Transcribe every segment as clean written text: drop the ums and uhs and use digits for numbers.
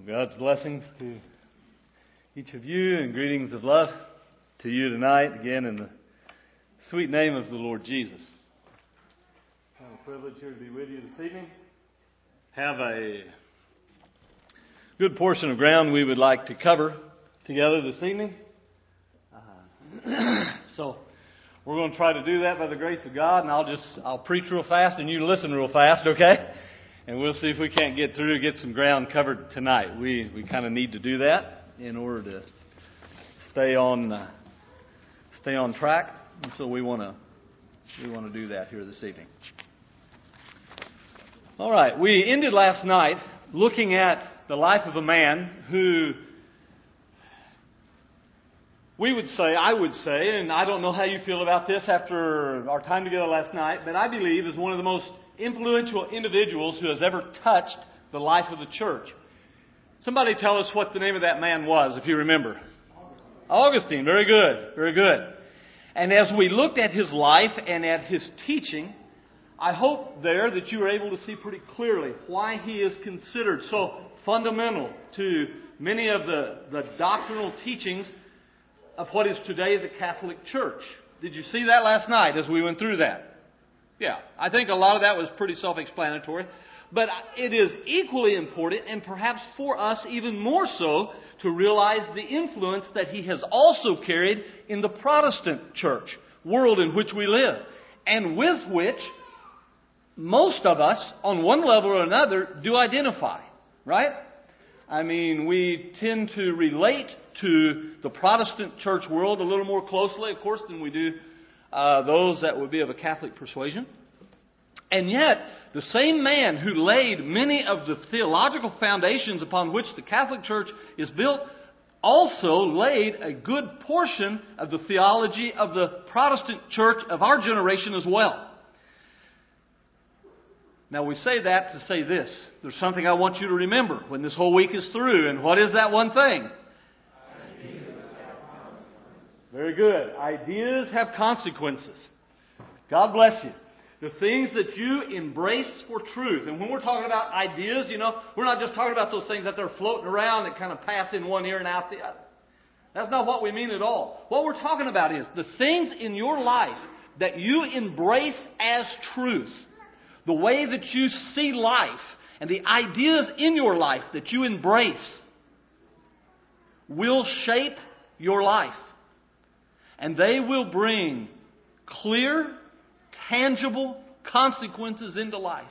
God's blessings to each of you and greetings of love to you tonight, again in the sweet name of the Lord Jesus. Have a privilege here to be with you this evening. Have a good portion of ground we would like to cover together this evening. So we're going to try to do that by the grace of God, and I'll preach real fast and you listen real fast, okay? And we'll see if we can't get some ground covered tonight. We kind of need to do that in order to stay on track. And so we want to do that here this evening. All right, we ended last night looking at the life of a man who I would say, and I don't know how you feel about this after our time together last night, but I believe is one of the most influential individuals who has ever touched the life of the church. Somebody tell us what the name of that man was, if you remember. Augustine. Very good. Very good. And as we looked at his life and at his teaching, I hope there that you were able to see pretty clearly why he is considered so fundamental to many of the doctrinal teachings of what is today the Catholic Church. Did you see that last night as we went through that? Yeah, I think a lot of that was pretty self-explanatory. But it is equally important, and perhaps for us even more so, to realize the influence that he has also carried in the Protestant church world in which we live, and with which most of us, on one level or another, do identify, right? I mean, we tend to relate to the Protestant church world a little more closely, of course, than we do those that would be of a Catholic persuasion. And yet, the same man who laid many of the theological foundations upon which the Catholic Church is built also laid a good portion of the theology of the Protestant church of our generation as well. Now, we say that to say this. There's something I want you to remember when this whole week is through. And what is that one thing? Very good. Ideas have consequences. God bless you. The things that you embrace for truth. And when we're talking about ideas, we're not just talking about those things that they're floating around that kind of pass in one ear and out the other. That's not what we mean at all. What we're talking about is the things in your life that you embrace as truth. The way that you see life and the ideas in your life that you embrace will shape your life. And they will bring clear, tangible consequences into life.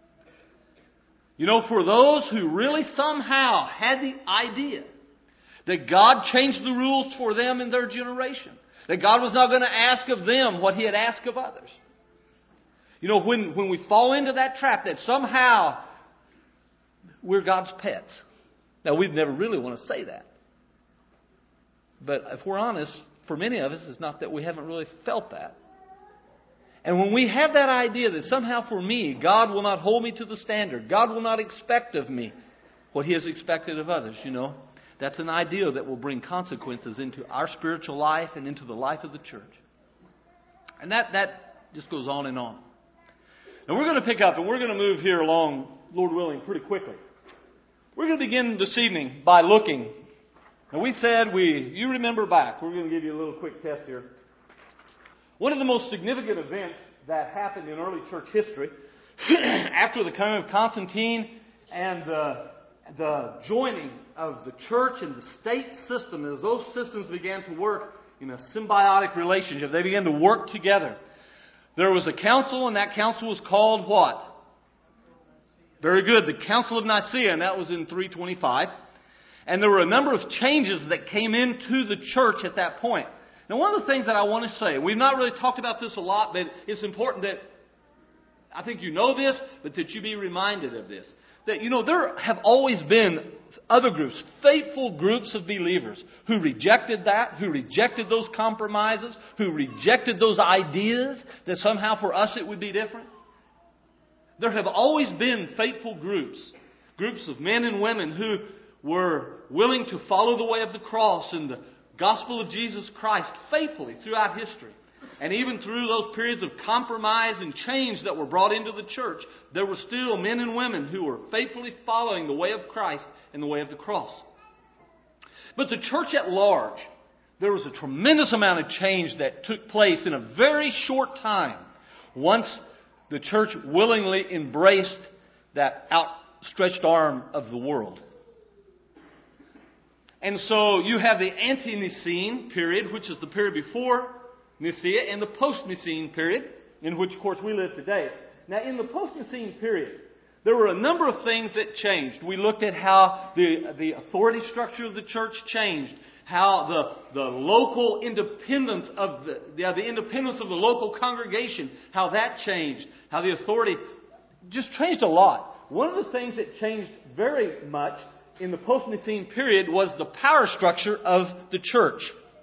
For those who really somehow had the idea that God changed the rules for them in their generation, that God was not going to ask of them what He had asked of others. When we fall into that trap that somehow we're God's pets. Now, we'd never really want to say that. But if we're honest, for many of us, it's not that we haven't really felt that. And when we have that idea that somehow for me, God will not hold me to the standard, God will not expect of me what He has expected of others, that's an idea that will bring consequences into our spiritual life and into the life of the church. And that just goes on and on. And we're going to pick up and we're going to move here along, Lord willing, pretty quickly. We're going to begin this evening by looking. Now we said you remember back. We're going to give you a little quick test here. One of the most significant events that happened in early church history, after the coming of Constantine and the joining of the church and the state system, as those systems began to work in a symbiotic relationship, they began to work together. There was a council, and that council was called what? Very good. The Council of Nicaea, and that was in 325. And there were a number of changes that came into the church at that point. Now, one of the things that I want to say, we've not really talked about this a lot, but it's important that, I think you know this, but that you be reminded of this. That, there have always been other groups, faithful groups of believers who rejected that, who rejected those compromises, who rejected those ideas that somehow for us it would be different. There have always been faithful groups of men and women who were willing to follow the way of the cross and the gospel of Jesus Christ faithfully throughout history. And even through those periods of compromise and change that were brought into the church, there were still men and women who were faithfully following the way of Christ and the way of the cross. But the church at large, there was a tremendous amount of change that took place in a very short time once the church willingly embraced that outstretched arm of the world. And so you have the ante-Nicene period, which is the period before Nicaea, and the post-Nicene period, in which, of course, we live today. Now, in the post-Nicene period, there were a number of things that changed. We looked at how the authority structure of the church changed, how the local independence of the independence of the local congregation, how that changed, how the authority just changed a lot. One of the things that changed very much in the post-Nicene period was the power structure of the church.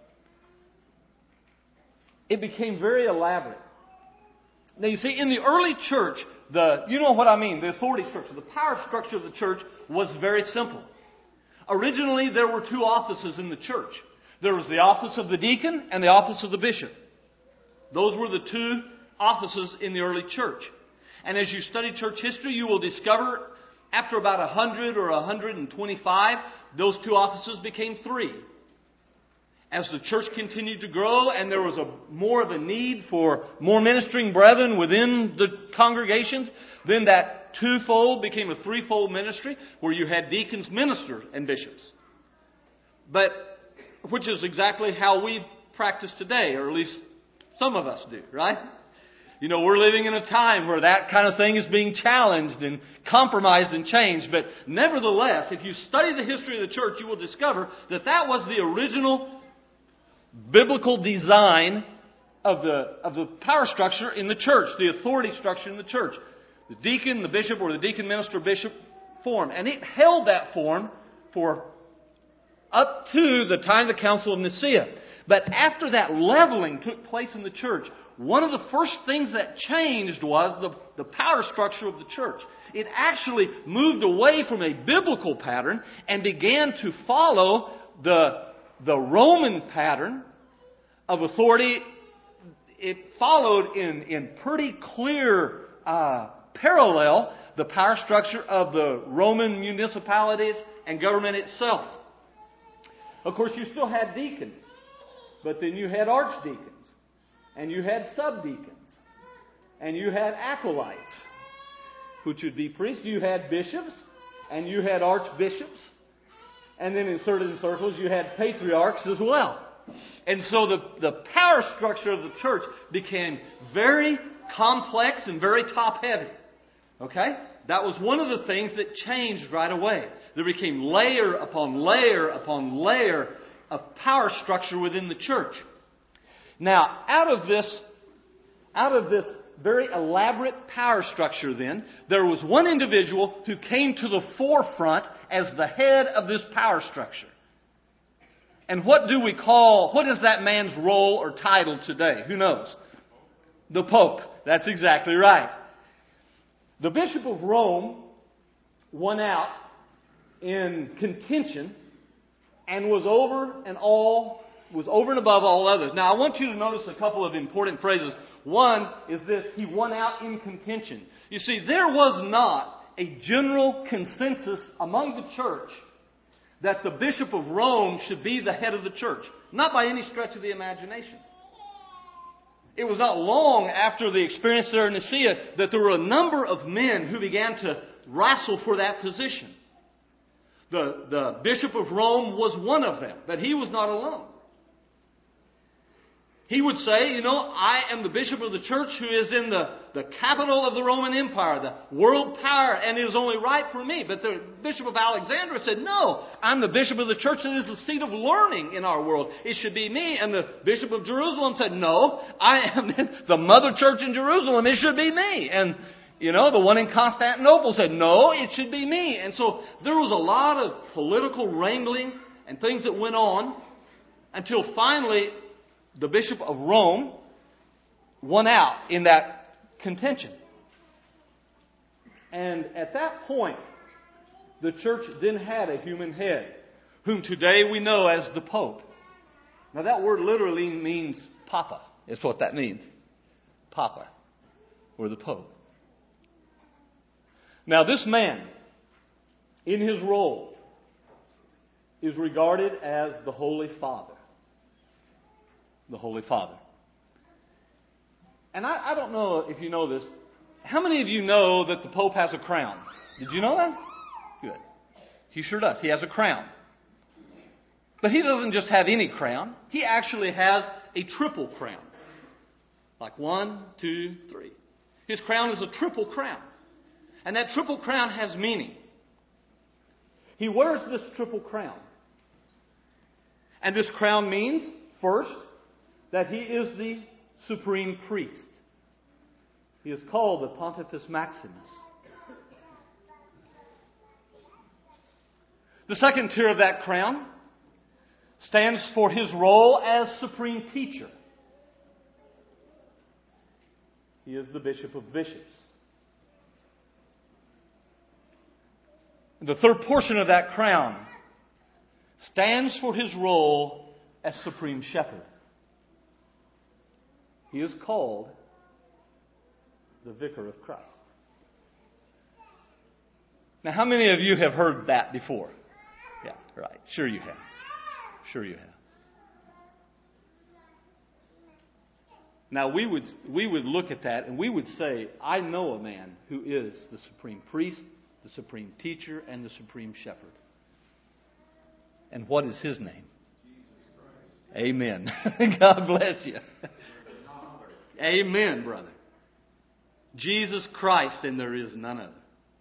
It became very elaborate. Now you see, in the early church, you know what I mean, the authority structure, the power structure of the church was very simple. Originally, there were two offices in the church. There was the office of the deacon and the office of the bishop. Those were the two offices in the early church. And as you study church history, you will discover after about 100 or 125, those two offices became three. As the church continued to grow and there was more of a need for more ministering brethren within the congregations, then that twofold became a threefold ministry where you had deacons, ministers, and bishops. But, which is exactly how we practice today, or at least some of us do, right? You know, we're living in a time where that kind of thing is being challenged and compromised and changed. But nevertheless, if you study the history of the church, you will discover that that was the original biblical design of the power structure in the church, the authority structure in the church. The deacon, the bishop, or the deacon, minister, bishop form. And it held that form for up to the time of the Council of Nicaea. But after that leveling took place in the church, one of the first things that changed was the power structure of the church. It actually moved away from a biblical pattern and began to follow the Roman pattern of authority. It followed in pretty clear parallel the power structure of the Roman municipalities and government itself. Of course, you still had deacons, but then you had archdeacons, and you had subdeacons, and you had acolytes, which would be priests. You had bishops, and you had archbishops, and then in certain circles you had patriarchs as well. And so the power structure of the church became very complex and very top-heavy. Okay? That was one of the things that changed right away. There became layer upon layer upon layer of power structure within the church. Now, out of this very elaborate power structure then, there was one individual who came to the forefront as the head of this power structure. And what is that man's role or title today? Who knows? The Pope. That's exactly right. The Bishop of Rome won out in contention and was over and above all others. Now, I want you to notice a couple of important phrases. One is this: he won out in contention. You see, there was not a general consensus among the church that the Bishop of Rome should be the head of the church. Not by any stretch of the imagination. It was not long after the experience there in Nicaea that there were a number of men who began to wrestle for that position. The Bishop of Rome was one of them, but he was not alone. He would say, I am the bishop of the church who is in the capital of the Roman Empire, the world power, and it is only right for me. But the Bishop of Alexandria said, no, I'm the bishop of the church that is the seat of learning in our world. It should be me. And the Bishop of Jerusalem said, no, I am the mother church in Jerusalem. It should be me. And, the one in Constantinople said, no, it should be me. And so there was a lot of political wrangling and things that went on until finally the Bishop of Rome won out in that contention. And at that point, the church then had a human head, whom today we know as the Pope. Now that word literally means Papa. is what that means. Papa, or the Pope. Now this man, in his role, is regarded as the Holy Father. The Holy Father. And I don't know if you know this. How many of you know that the Pope has a crown? Did you know that? Good. He sure does. He has a crown. But he doesn't just have any crown. He actually has a triple crown. Like 1, 2, 3. His crown is a triple crown. And that triple crown has meaning. He wears this triple crown. And this crown means, first, that he is the supreme priest. He is called the Pontifex Maximus. The second tier of that crown stands for his role as supreme teacher. He is the Bishop of Bishops. The third portion of that crown stands for his role as supreme shepherd. He is called the Vicar of Christ. Now, how many of you have heard that before? Yeah, right. Sure you have. Sure you have. Now, we would look at that and we would say, I know a man who is the supreme priest, the supreme teacher, and the supreme shepherd. And what is his name? Amen. God bless you. Amen, brother. Jesus Christ, and there is none other.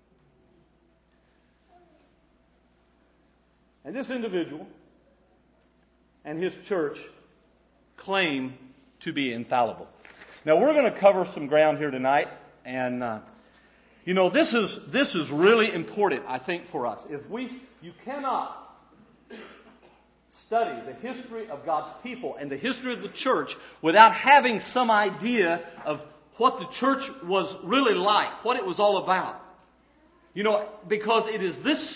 And this individual and his church claim to be infallible. Now, we're going to cover some ground here tonight, and this is really important, I think, for us. You cannot study the history of God's people and the history of the church without having some idea of what the church was really like, what it was all about. Because it is this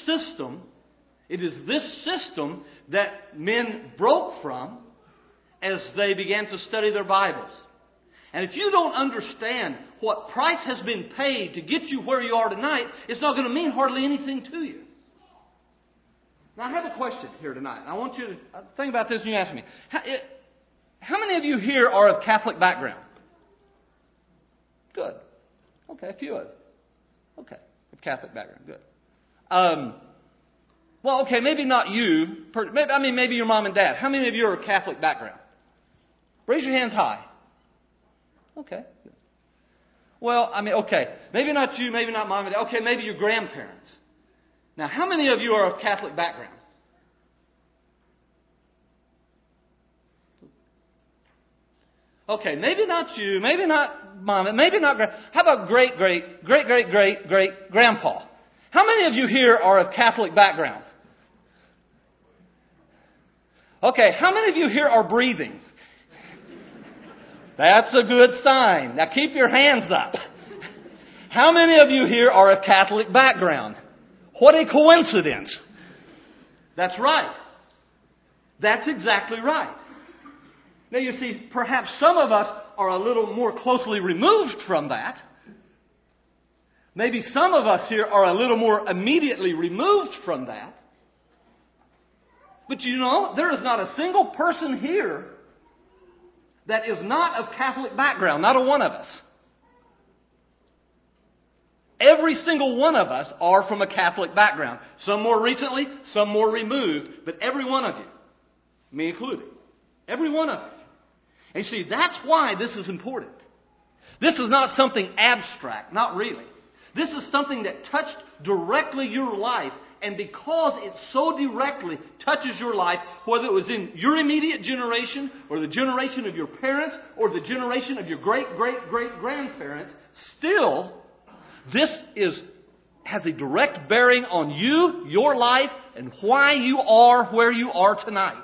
system that men broke from as they began to study their Bibles. And if you don't understand what price has been paid to get you where you are tonight, it's not going to mean hardly anything to you. Now, I have a question here tonight. I want you to think about this and you ask me. How many of you here are of Catholic background? Good. Okay, a few of you. Okay, of Catholic background. Good. Well, okay, maybe not you. Maybe your mom and dad. How many of you are of Catholic background? Raise your hands high. Okay. Good. Well, okay. Maybe not you, maybe not mom and dad. Okay, maybe your grandparents. Now, how many of you are of Catholic background? Okay, maybe not you, maybe not mom, maybe not grand. How about great-great-great-great-great-grandpa? How many of you here are of Catholic background? Okay, how many of you here are breathing? That's a good sign. Now keep your hands up. How many of you here are of Catholic background? What a coincidence. That's right. That's exactly right. Now you see, perhaps some of us are a little more closely removed from that. Maybe some of us here are a little more immediately removed from that. But there is not a single person here that is not of Catholic background. Not a one of us. Every single one of us are from a Catholic background. Some more recently, some more removed, but every one of you, me included, every one of us. And you see, that's why this is important. This is not something abstract, not really. This is something that touched directly your life, and because it so directly touches your life, whether it was in your immediate generation, or the generation of your parents, or the generation of your great-great-great-grandparents, still, this has a direct bearing on you, your life, and why you are where you are tonight.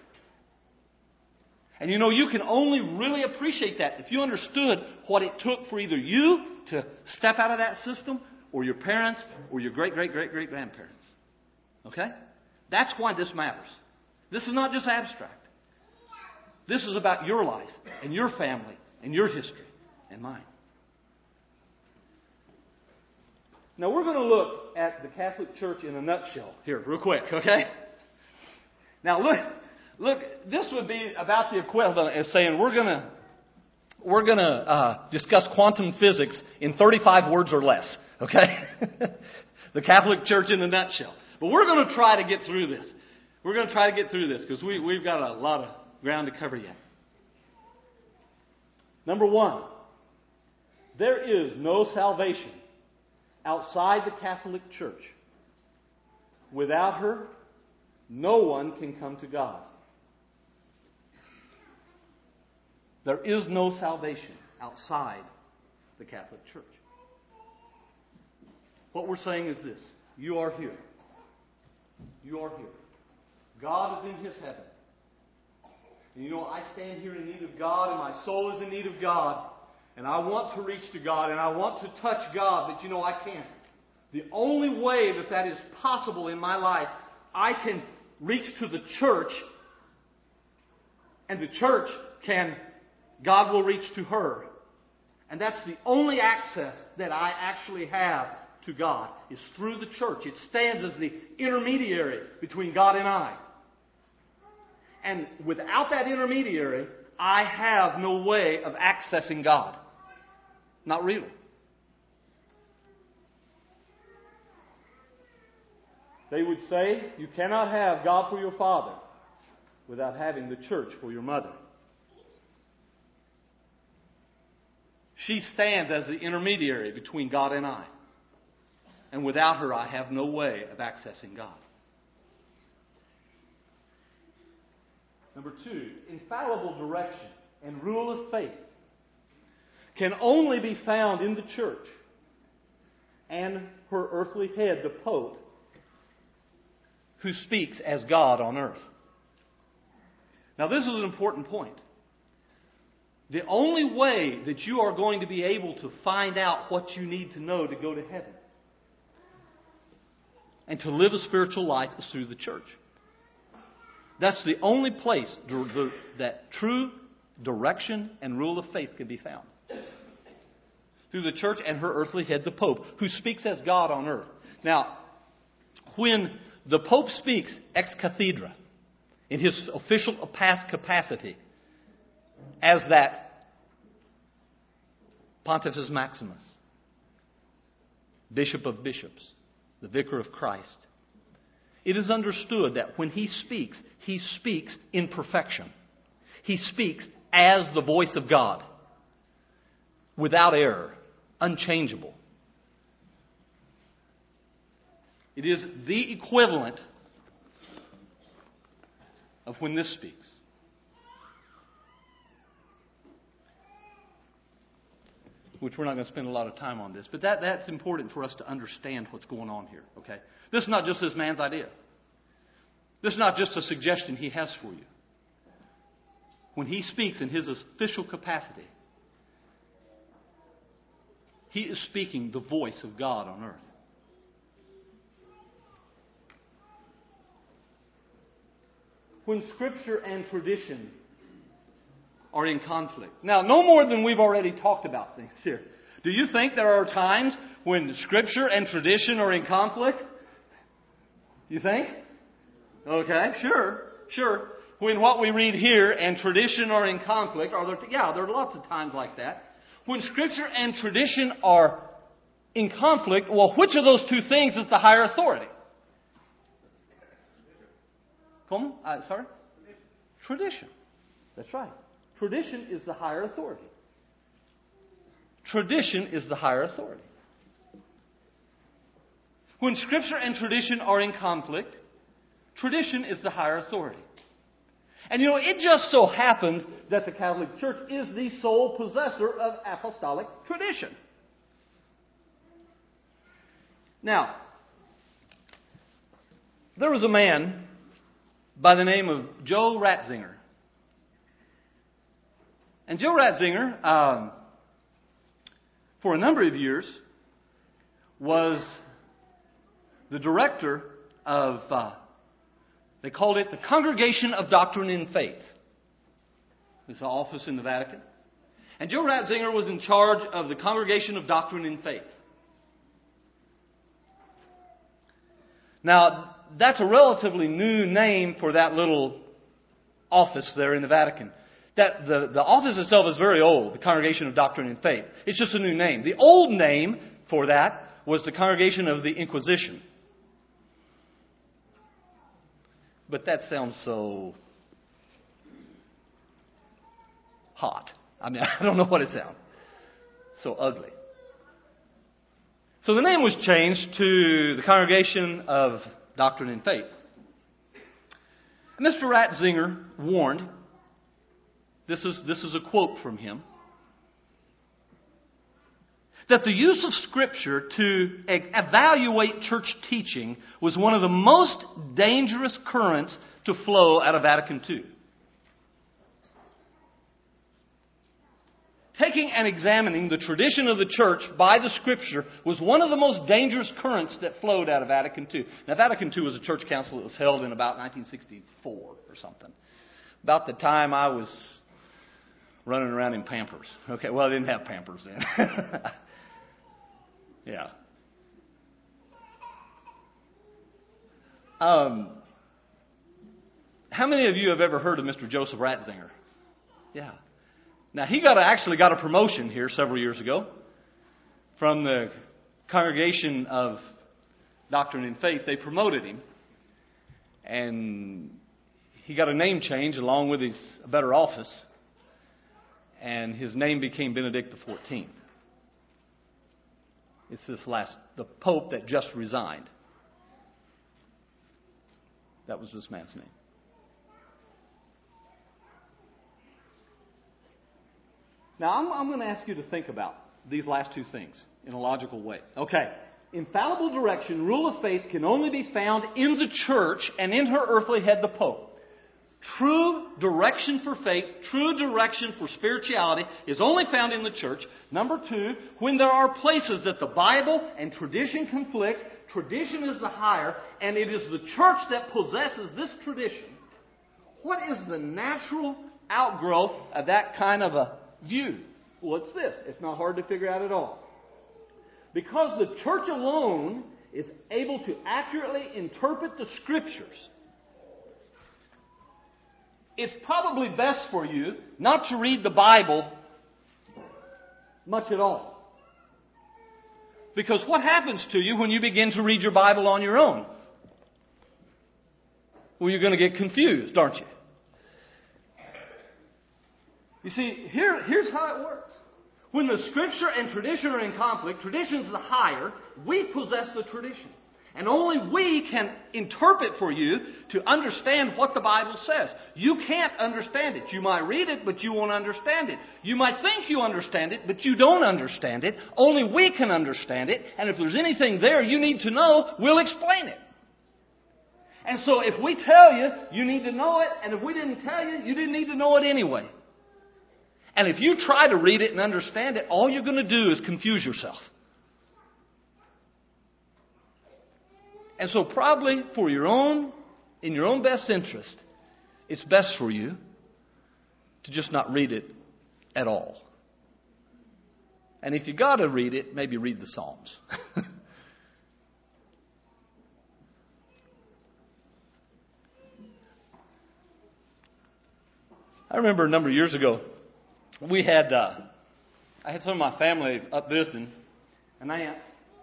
And you can only really appreciate that if you understood what it took for either you to step out of that system, or your parents, or your great-great-great-great-grandparents. Okay? That's why this matters. This is not just abstract. This is about your life and your family and your history and mine. Now we're going to look at the Catholic Church in a nutshell here real quick, okay? Now look, this would be about the equivalent as saying we're going to discuss quantum physics in 35 words or less, okay? The Catholic Church in a nutshell. But we're going to try to get through this. We're going to try to get through this because we've got a lot of ground to cover yet. Number one, there is no salvation outside the Catholic Church. Without her, no one can come to God. There is no salvation outside the Catholic Church. What we're saying is this. You are here. You are here. God is in His heaven. And you know, I stand here in need of God, and my soul is in need of God. And I want to reach to God, and I want to touch God, but you know, I can't. The only way that is possible in my life, I can reach to the church, and the church God will reach to her. And that's the only access that I actually have to God, is through the church. It stands as the intermediary between God and I. And without that intermediary, I have no way of accessing God. Not really. They would say, you cannot have God for your father without having the church for your mother. She stands as the intermediary between God and I. And without her, I have no way of accessing God. Number two, infallible direction and rule of faith can only be found in the church and her earthly head, the Pope, who speaks as God on earth. Now, this is an important point. The only way that you are going to be able to find out what you need to know to go to heaven and to live a spiritual life is through the church. That's the only place that true direction and rule of faith can be found. Through the church and her earthly head, the Pope, who speaks as God on earth. Now, when the Pope speaks ex cathedra, in his official past capacity, as that Pontifex Maximus, Bishop of Bishops, the Vicar of Christ, it is understood that when he speaks in perfection. He speaks as the voice of God, without error, unchangeable. It is the equivalent of when this speaks. Which we're not going to spend a lot of time on this, but that's important for us to understand what's going on here. Okay, this is not just this man's idea. This is not just a suggestion he has for you. When he speaks in his official capacity, he is speaking the voice of God on earth. When Scripture and tradition are in conflict. Now, no more than we've already talked about things here. Do you think there are times when Scripture and tradition are in conflict? You think? Okay, sure. When what we read here and tradition are in conflict, there are lots of times like that. When Scripture and tradition are in conflict, well, which of those two things is the higher authority? Come on, sorry? Tradition. That's right. Tradition is the higher authority. Tradition is the higher authority. When Scripture and tradition are in conflict, tradition is the higher authority. And you know, it just so happens that the Catholic Church is the sole possessor of apostolic tradition. Now, there was a man by the name of Joe Ratzinger. And Joe Ratzinger, for a number of years, was the director of, they called it the Congregation of Doctrine and Faith. It's an office in the Vatican. And Joe Ratzinger was in charge of the Congregation of Doctrine and Faith. Now, that's a relatively new name for that little office there in the Vatican. The office itself is very old, the Congregation of Doctrine and Faith. It's just a new name. The old name for that was the Congregation of the Inquisition. But that sounds so hot. I mean, I don't know what it sounds. So ugly. So the name was changed to the Congregation of Doctrine and Faith. Mr. Ratzinger warned, this is a quote from him, that the use of Scripture to evaluate church teaching was one of the most dangerous currents to flow out of Vatican II. Taking and examining the tradition of the church by the Scripture was one of the most dangerous currents that flowed out of Vatican II. Now, Vatican II was a church council that was held in about 1964 or something. About the time I was running around in Pampers. Okay, well, I didn't have Pampers then. Yeah. How many of you have ever heard of Mr. Joseph Ratzinger? Yeah. Now, he actually got a promotion here several years ago from the Congregation of Doctrine and Faith. They promoted him, and he got a name change along with a better office, and his name became Benedict XIV. It's the Pope that just resigned. That was this man's name. Now, I'm going to ask you to think about these last two things in a logical way. Okay. Infallible direction, rule of faith, can only be found in the church and in her earthly head, the Pope. True direction for faith, true direction for spirituality is only found in the church. Number two, when there are places that the Bible and tradition conflict, tradition is the higher, and it is the church that possesses this tradition. What is the natural outgrowth of that kind of a view? Well, it's this. It's not hard to figure out at all. Because the church alone is able to accurately interpret the Scriptures, it's probably best for you not to read the Bible much at all. Because what happens to you when you begin to read your Bible on your own? Well, you're going to get confused, aren't you? You see, here's how it works. When the Scripture and tradition are in conflict, tradition's the higher, we possess the tradition. And only we can interpret for you to understand what the Bible says. You can't understand it. You might read it, but you won't understand it. You might think you understand it, but you don't understand it. Only we can understand it. And if there's anything there you need to know, we'll explain it. And so if we tell you, you need to know it. And if we didn't tell you, you didn't need to know it anyway. And if you try to read it and understand it, all you're going to do is confuse yourself. And so probably in your own best interest, it's best for you to just not read it at all. And if you got to read it, maybe read the Psalms. I remember a number of years ago, I had some of my family up visiting, an aunt.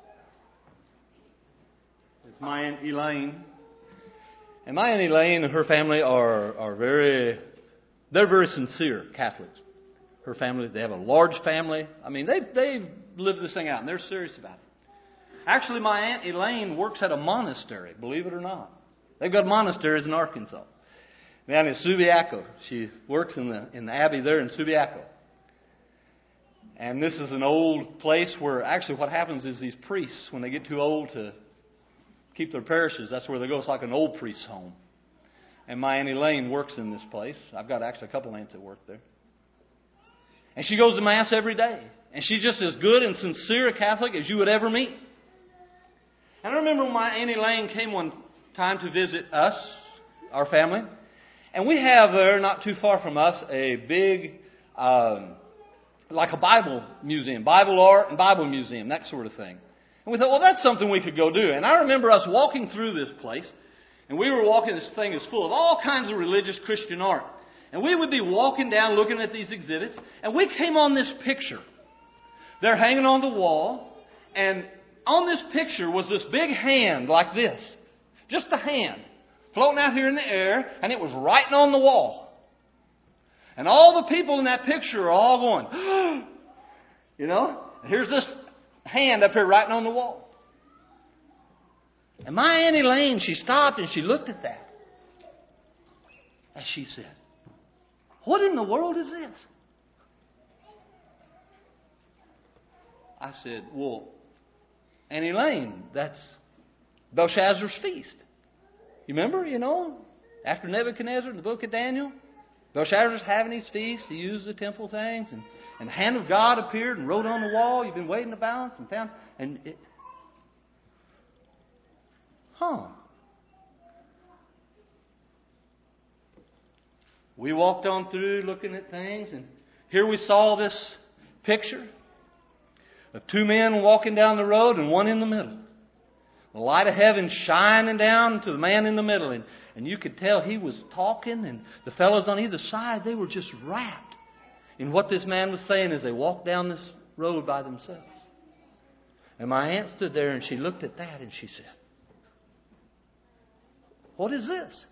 It's my Aunt Elaine. And my Aunt Elaine and her family they're very sincere Catholics. Her family, they have a large family. I mean, they've lived this thing out and they're serious about it. Actually, my Aunt Elaine works at a monastery, believe it or not. They've got monasteries in Arkansas. Down in Subiaco. She works in the abbey there in Subiaco. And this is an old place where actually what happens is these priests, when they get too old to keep their parishes, that's where they go. It's like an old priest's home. And my Aunt Elaine works in this place. I've got actually a couple aunts that work there. And she goes to Mass every day. And she's just as good and sincere a Catholic as you would ever meet. And I remember when my Aunt Elaine came one time to visit us, our family. And we have there, not too far from us, a big, like a Bible museum, Bible art and Bible museum, that sort of thing. And we thought, well, that's something we could go do. And I remember us walking through this place, and we were walking, this thing is full of all kinds of religious Christian art. And we would be walking down looking at these exhibits, and we came on this picture. They're hanging on the wall, and on this picture was this big hand like this. Just a hand, floating out here in the air, and it was writing on the wall. And all the people in that picture are all going, you know, here's this hand up here writing on the wall. And my Aunt Elaine, she stopped and she looked at that. And she said, what in the world is this? I said, well, Aunt Elaine, that's Belshazzar's feast. You remember, after Nebuchadnezzar in the book of Daniel, Belshazzar's having his feast. He used the temple things, and the hand of God appeared and wrote on the wall. You've been waiting to balance and found, We walked on through looking at things, and here we saw this picture of two men walking down the road and one in the middle. The light of heaven shining down to the man in the middle. And you could tell he was talking, and the fellows on either side, they were just wrapped in what this man was saying as they walked down this road by themselves. And my aunt stood there and she looked at that and she said, what is this?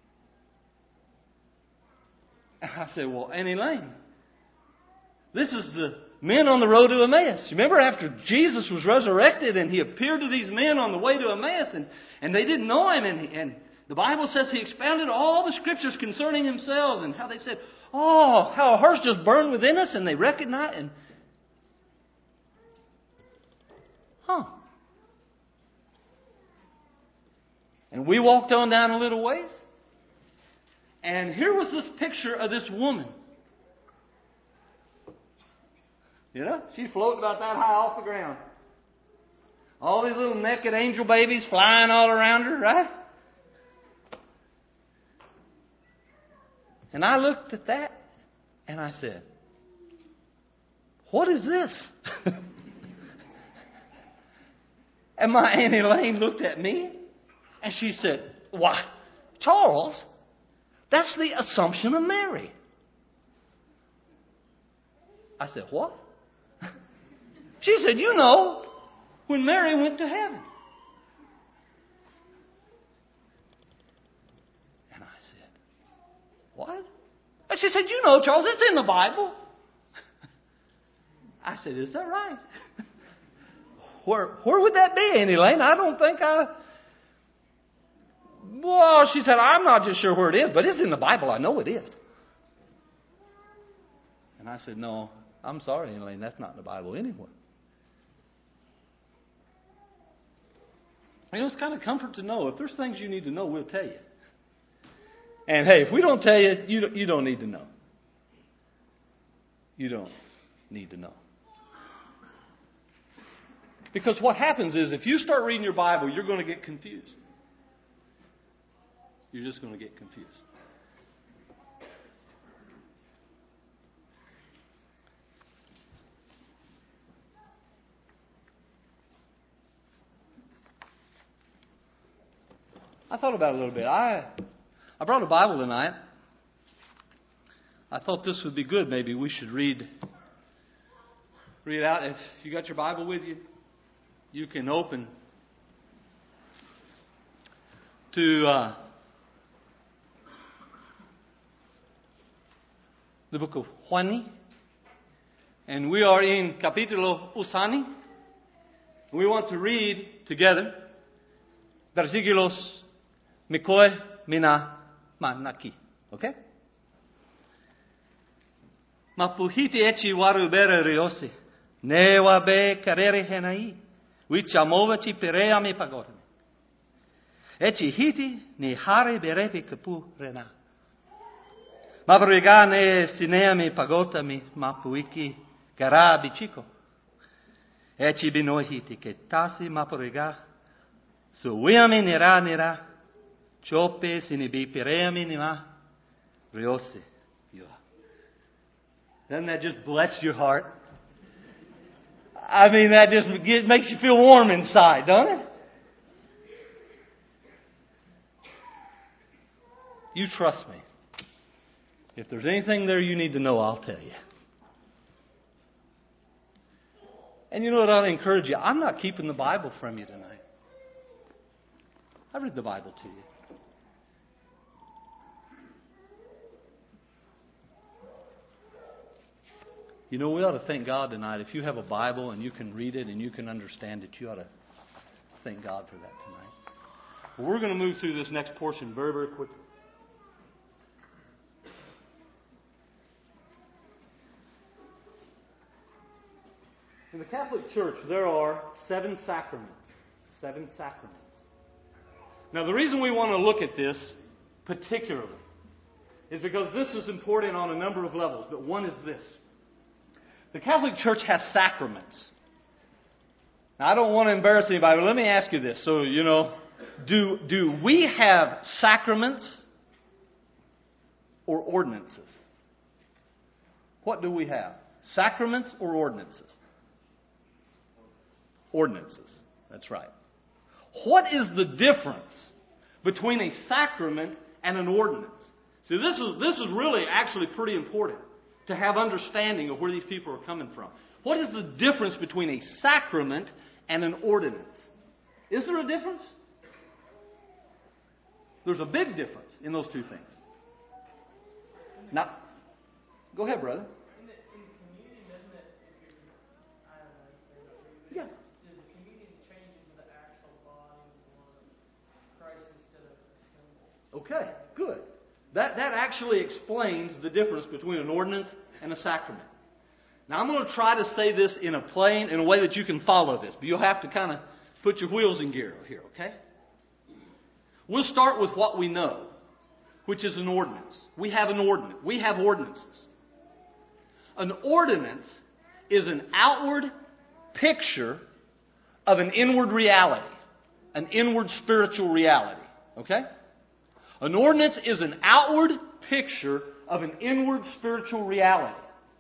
And I said, well, Aunt Elaine, this is the men on the road to Emmaus. You remember after Jesus was resurrected and He appeared to these men on the way to Emmaus and they didn't know Him. And the Bible says He expounded all the Scriptures concerning Himself and how they said, oh, how a heart just burned within us, and they recognized. And we walked on down a little ways. And here was this picture of this woman. She's floating about that high off the ground. All these little naked angel babies flying all around her, right? And I looked at that and I said, what is this? And my Aunt Elaine looked at me and she said, why, Charles, that's the Assumption of Mary. I said, what? She said, when Mary went to heaven. And I said, what? And she said, Charles, it's in the Bible. I said, is that right? Where would that be, Aunt Elaine? I don't think Well, she said, I'm not just sure where it is, but it's in the Bible. I know it is. And I said, no, I'm sorry, Aunt Elaine, that's not in the Bible anywhere. It's kind of comfort to know if there's things you need to know, we'll tell you. And hey, if we don't tell you, you don't need to know. You don't need to know. Because what happens is if you start reading your Bible, you're going to get confused. You're just going to get confused. I thought about it a little bit. I brought a Bible tonight. I thought this would be good. Maybe we should read out. If you got your Bible with you, you can open to the book of Juani. And we are in Capítulo Usani. We want to read together versículos Mikoe Mina Manaki. Okay? Mapuhiti echi waru bere riosi. Newa be karere henai. Wichamova chi perea me pagorme. Echi hiti ni hare berepe kapu rena. Mabriga ne sinea me pagota mi mapuiki gara bichiko. Echi binohiti ke tasi mabriga. So weame nera chope sinibi perea minima. Riosi. Doesn't that just bless your heart? I mean, that just makes you feel warm inside, don't it? You trust me. If there's anything there you need to know, I'll tell you. And you know what? I'll encourage you. I'm not keeping the Bible from you tonight. I read the Bible to you. You know, we ought to thank God tonight. If you have a Bible and you can read it and you can understand it, you ought to thank God for that tonight. Well, we're going to move through this next portion very, very quickly. In the Catholic Church, there are 7 sacraments. 7 sacraments. Now, the reason we want to look at this particularly is because this is important on a number of levels, but one is this. The Catholic Church has sacraments. Now, I don't want to embarrass anybody, but let me ask you this. So, you know, do we have sacraments or ordinances? What do we have? Sacraments or ordinances? Ordinances. That's right. What is the difference between a sacrament and an ordinance? See, this is really actually pretty important to have understanding of where these people are coming from. What is the difference between a sacrament and an ordinance? Is there a difference? There's a big difference in those two things. Now, go ahead, brother. In communion, doesn't it, if you're, I don't know, Yeah. does the communion change into the actual body of Christ instead of a symbol? Okay, good. That actually explains the difference between an ordinance and a sacrament. Now, I'm going to try to say this in a way that you can follow this, but you'll have to kind of put your wheels in gear here, okay? We'll start with what we know, which is an ordinance. We have an ordinance. We have ordinances. An ordinance is an outward picture of an inward reality, an inward spiritual reality, okay? An ordinance is an outward picture of an inward spiritual reality.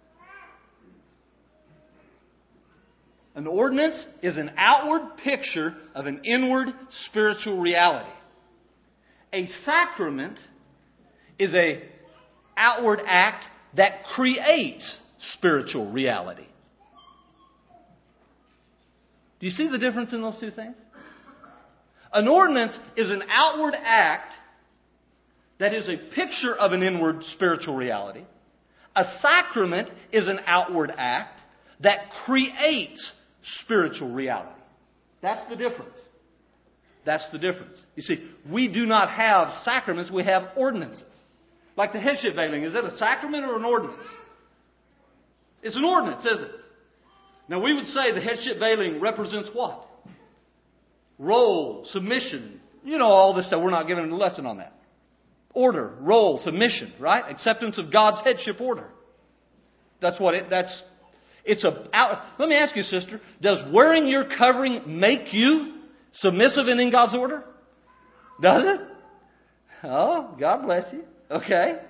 An ordinance is an outward picture of an inward spiritual reality. A sacrament is an outward act that creates spiritual reality. Do you see the difference in those two things? An ordinance is an outward act that is a picture of an inward spiritual reality. A sacrament is an outward act that creates spiritual reality. That's the difference. That's the difference. You see, we do not have sacraments, we have ordinances. Like the headship veiling, is it a sacrament or an ordinance? It's an ordinance, isn't it? Now we would say the headship veiling represents what? Role, submission, all this stuff. We're not giving a lesson on that. Order, role, submission, right? Acceptance of God's headship order. Let me ask you, sister, does wearing your covering make you submissive and in God's order? Does it? Oh, God bless you. Okay.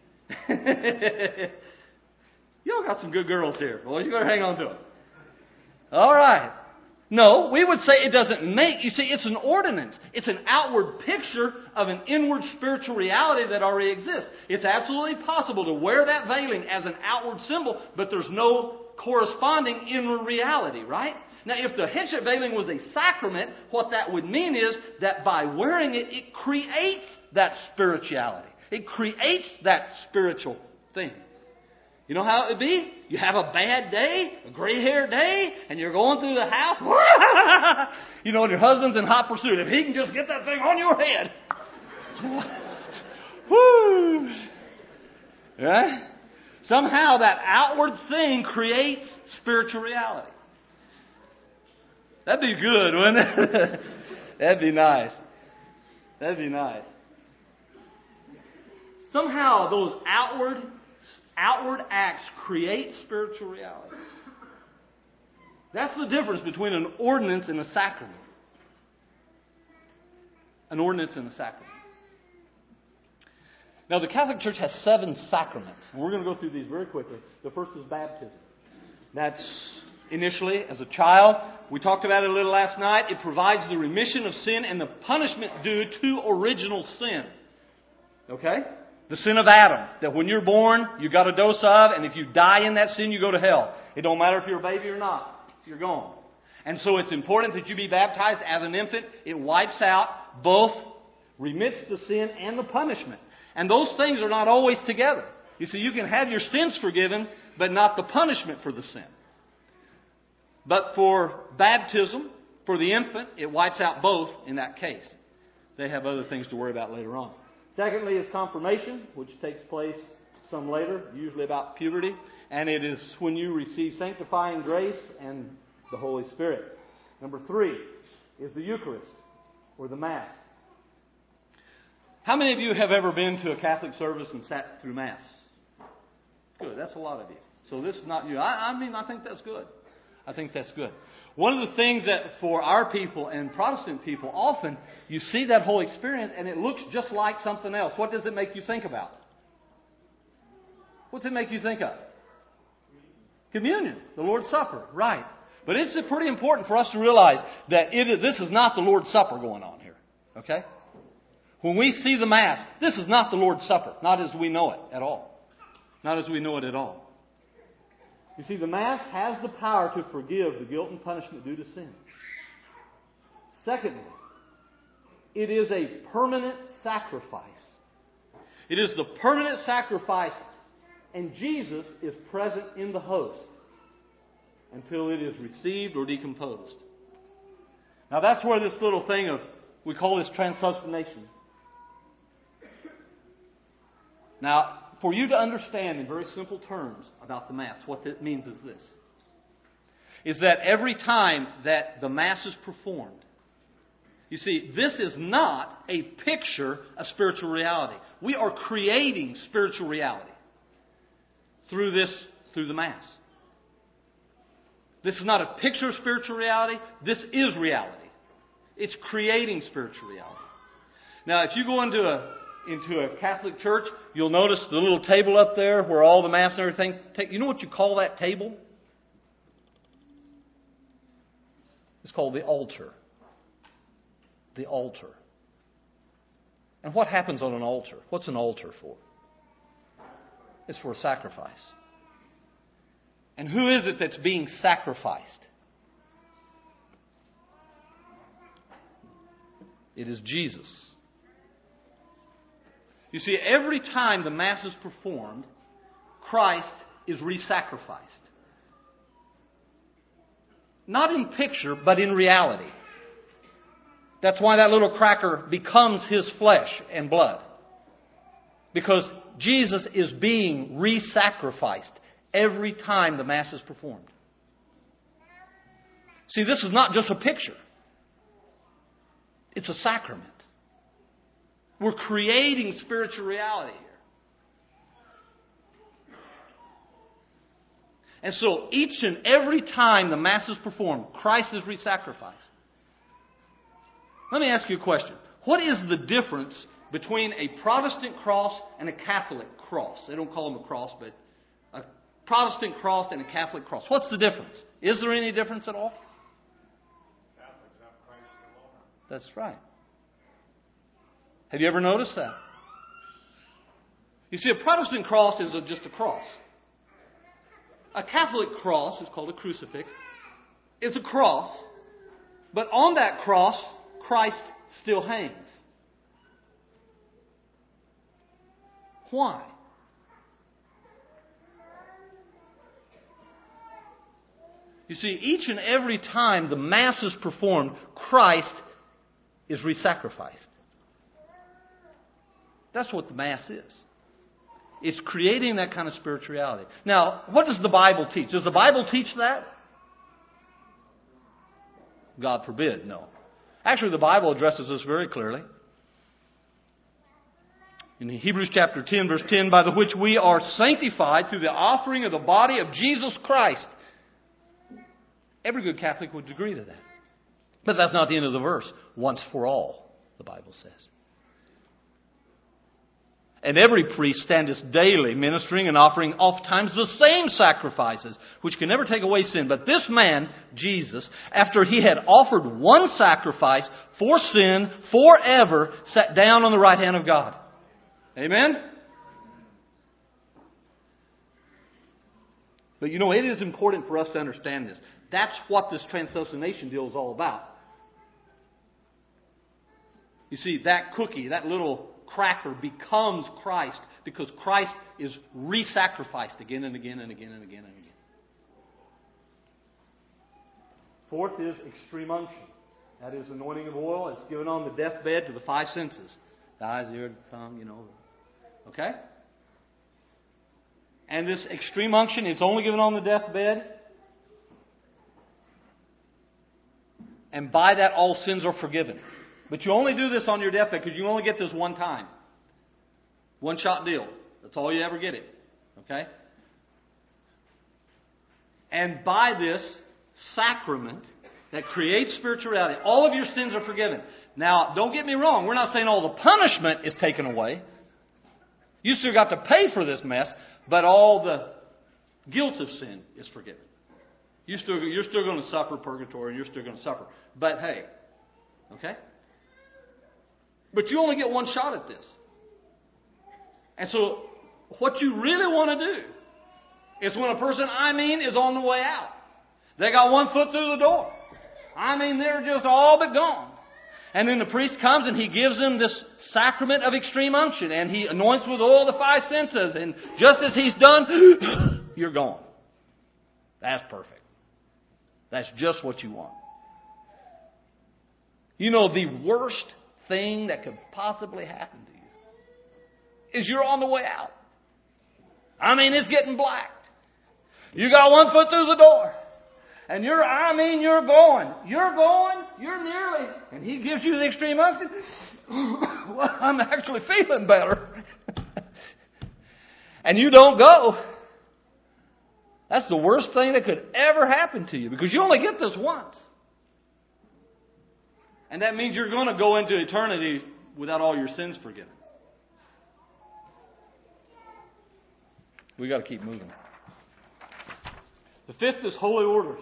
Y'all got some good girls here. Boy, you better hang on to them. All right. No, we would say it doesn't make. You see, it's an ordinance. It's an outward picture of an inward spiritual reality that already exists. It's absolutely possible to wear that veiling as an outward symbol, but there's no corresponding inward reality, right? Now, if the headship veiling was a sacrament, what that would mean is that by wearing it, it creates that spirituality. It creates that spiritual thing. You know how it would be? You have a bad day, a gray-haired day, and you're going through the house. And your husband's in hot pursuit. If he can just get that thing on your head. Woo! Right? Somehow that outward thing creates spiritual reality. That'd be good, wouldn't it? That'd be nice. That'd be nice. Somehow those outward acts create spiritual reality. That's the difference between an ordinance and a sacrament. An ordinance and a sacrament. Now, the Catholic Church has 7 sacraments. We're going to go through these very quickly. The first is baptism. That's initially, as a child, we talked about it a little last night. It provides the remission of sin and the punishment due to original sin. Okay? The sin of Adam, that when you're born, you got a dose of, and if you die in that sin, you go to hell. It don't matter if you're a baby or not. You're gone. And so it's important that you be baptized as an infant. It wipes out both, remits the sin and the punishment. And those things are not always together. You see, you can have your sins forgiven, but not the punishment for the sin. But for baptism, for the infant, it wipes out both in that case. They have other things to worry about later on. Secondly is confirmation, which takes place some later, usually about puberty. And it is when you receive sanctifying grace and the Holy Spirit. Number 3 is the Eucharist, or the Mass. How many of you have ever been to a Catholic service and sat through Mass? Good, that's a lot of you. So this is not you. I think that's good. I think that's good. One of the things that for our people and Protestant people, often you see that whole experience and it looks just like something else. What does it make you think about? What's it make you think of? Communion, the Lord's Supper, right. But it's pretty important for us to realize that this is not the Lord's Supper going on here. Okay? When we see the Mass, this is not the Lord's Supper. Not as we know it at all. Not as we know it at all. You see, the Mass has the power to forgive the guilt and punishment due to sin. Secondly, it is a permanent sacrifice. It is the permanent sacrifice, and Jesus is present in the host until it is received or decomposed. Now that's where this little thing of, we call this transubstantiation. Now, for you to understand in very simple terms about the Mass, what that means is this. Is that every time that the Mass is performed, you see, this is not a picture of spiritual reality. We are creating spiritual reality through the Mass. This is not a picture of spiritual reality. This is reality. It's creating spiritual reality. Now, if you go into a Catholic church, you'll notice the little table up there where all the Mass and everything. You know what you call that table? It's called the altar. The altar. And what happens on an altar? What's an altar for? It's for a sacrifice. And who is it that's being sacrificed? It is Jesus. You see, every time the Mass is performed, Christ is re-sacrificed. Not in picture, but in reality. That's why that little cracker becomes His flesh and blood. Because Jesus is being re-sacrificed every time the Mass is performed. See, this is not just a picture. It's a sacrament. We're creating spiritual reality here. And so each and every time the Mass is performed, Christ is re-sacrificed. Let me ask you a question. What is the difference between a Protestant cross and a Catholic cross? They don't call them a cross, but a Protestant cross and a Catholic cross. What's the difference? Is there any difference at all? Catholics have Christ alone. That's right. Have you ever noticed that? You see, a Protestant cross is just a cross. A Catholic cross is called a crucifix. It's a cross, but on that cross, Christ still hangs. Why? You see, each and every time the Mass is performed, Christ is re-sacrificed. That's what the Mass is. It's creating that kind of spirituality. Now, what does the Bible teach? Does the Bible teach that? God forbid, no. Actually, the Bible addresses this very clearly. In Hebrews chapter 10, verse 10, by the which we are sanctified through the offering of the body of Jesus Christ. Every good Catholic would agree to that. But that's not the end of the verse. Once for all, the Bible says. And every priest standeth daily, ministering and offering oftentimes the same sacrifices, which can never take away sin. But this man, Jesus, after he had offered one sacrifice for sin forever, sat down on the right hand of God. Amen? But you know, it is important for us to understand this. That's what this transubstantiation deal is all about. You see, that cookie, that little cracker becomes Christ because Christ is re-sacrificed again and again and again and again and again. Fourth is extreme unction. That is anointing of oil. It's given on the deathbed to the five senses. The eyes, the ear, the tongue, you know. Okay? And this extreme unction, it's only given on the deathbed. And by that, all sins are forgiven. But you only do this on your deathbed because you only get this one time. One shot deal. That's all you ever get it. Okay? And by this sacrament that creates spirituality, all of your sins are forgiven. Now, don't get me wrong. We're not saying all the punishment is taken away. You still got to pay for this mess, but all the guilt of sin is forgiven. You're still going to suffer purgatory, and you're still going to suffer. But hey, okay? But you only get one shot at this. And so, what you really want to do is when a person, is on the way out. They got one foot through the door. They're just all but gone. And then the priest comes and he gives them this sacrament of extreme unction. And he anoints with oil the five senses. And just as he's done, you're gone. That's perfect. That's just what you want. You know, the worst thing that could possibly happen to you is you're on the way out. It's getting black. You got one foot through the door. And you're going. You're nearly. And he gives you the extreme unction. Well, I'm actually feeling better. And you don't go. That's the worst thing that could ever happen to you because you only get this once. And that means you're going to go into eternity without all your sins forgiven. We've got to keep moving. The fifth is holy orders.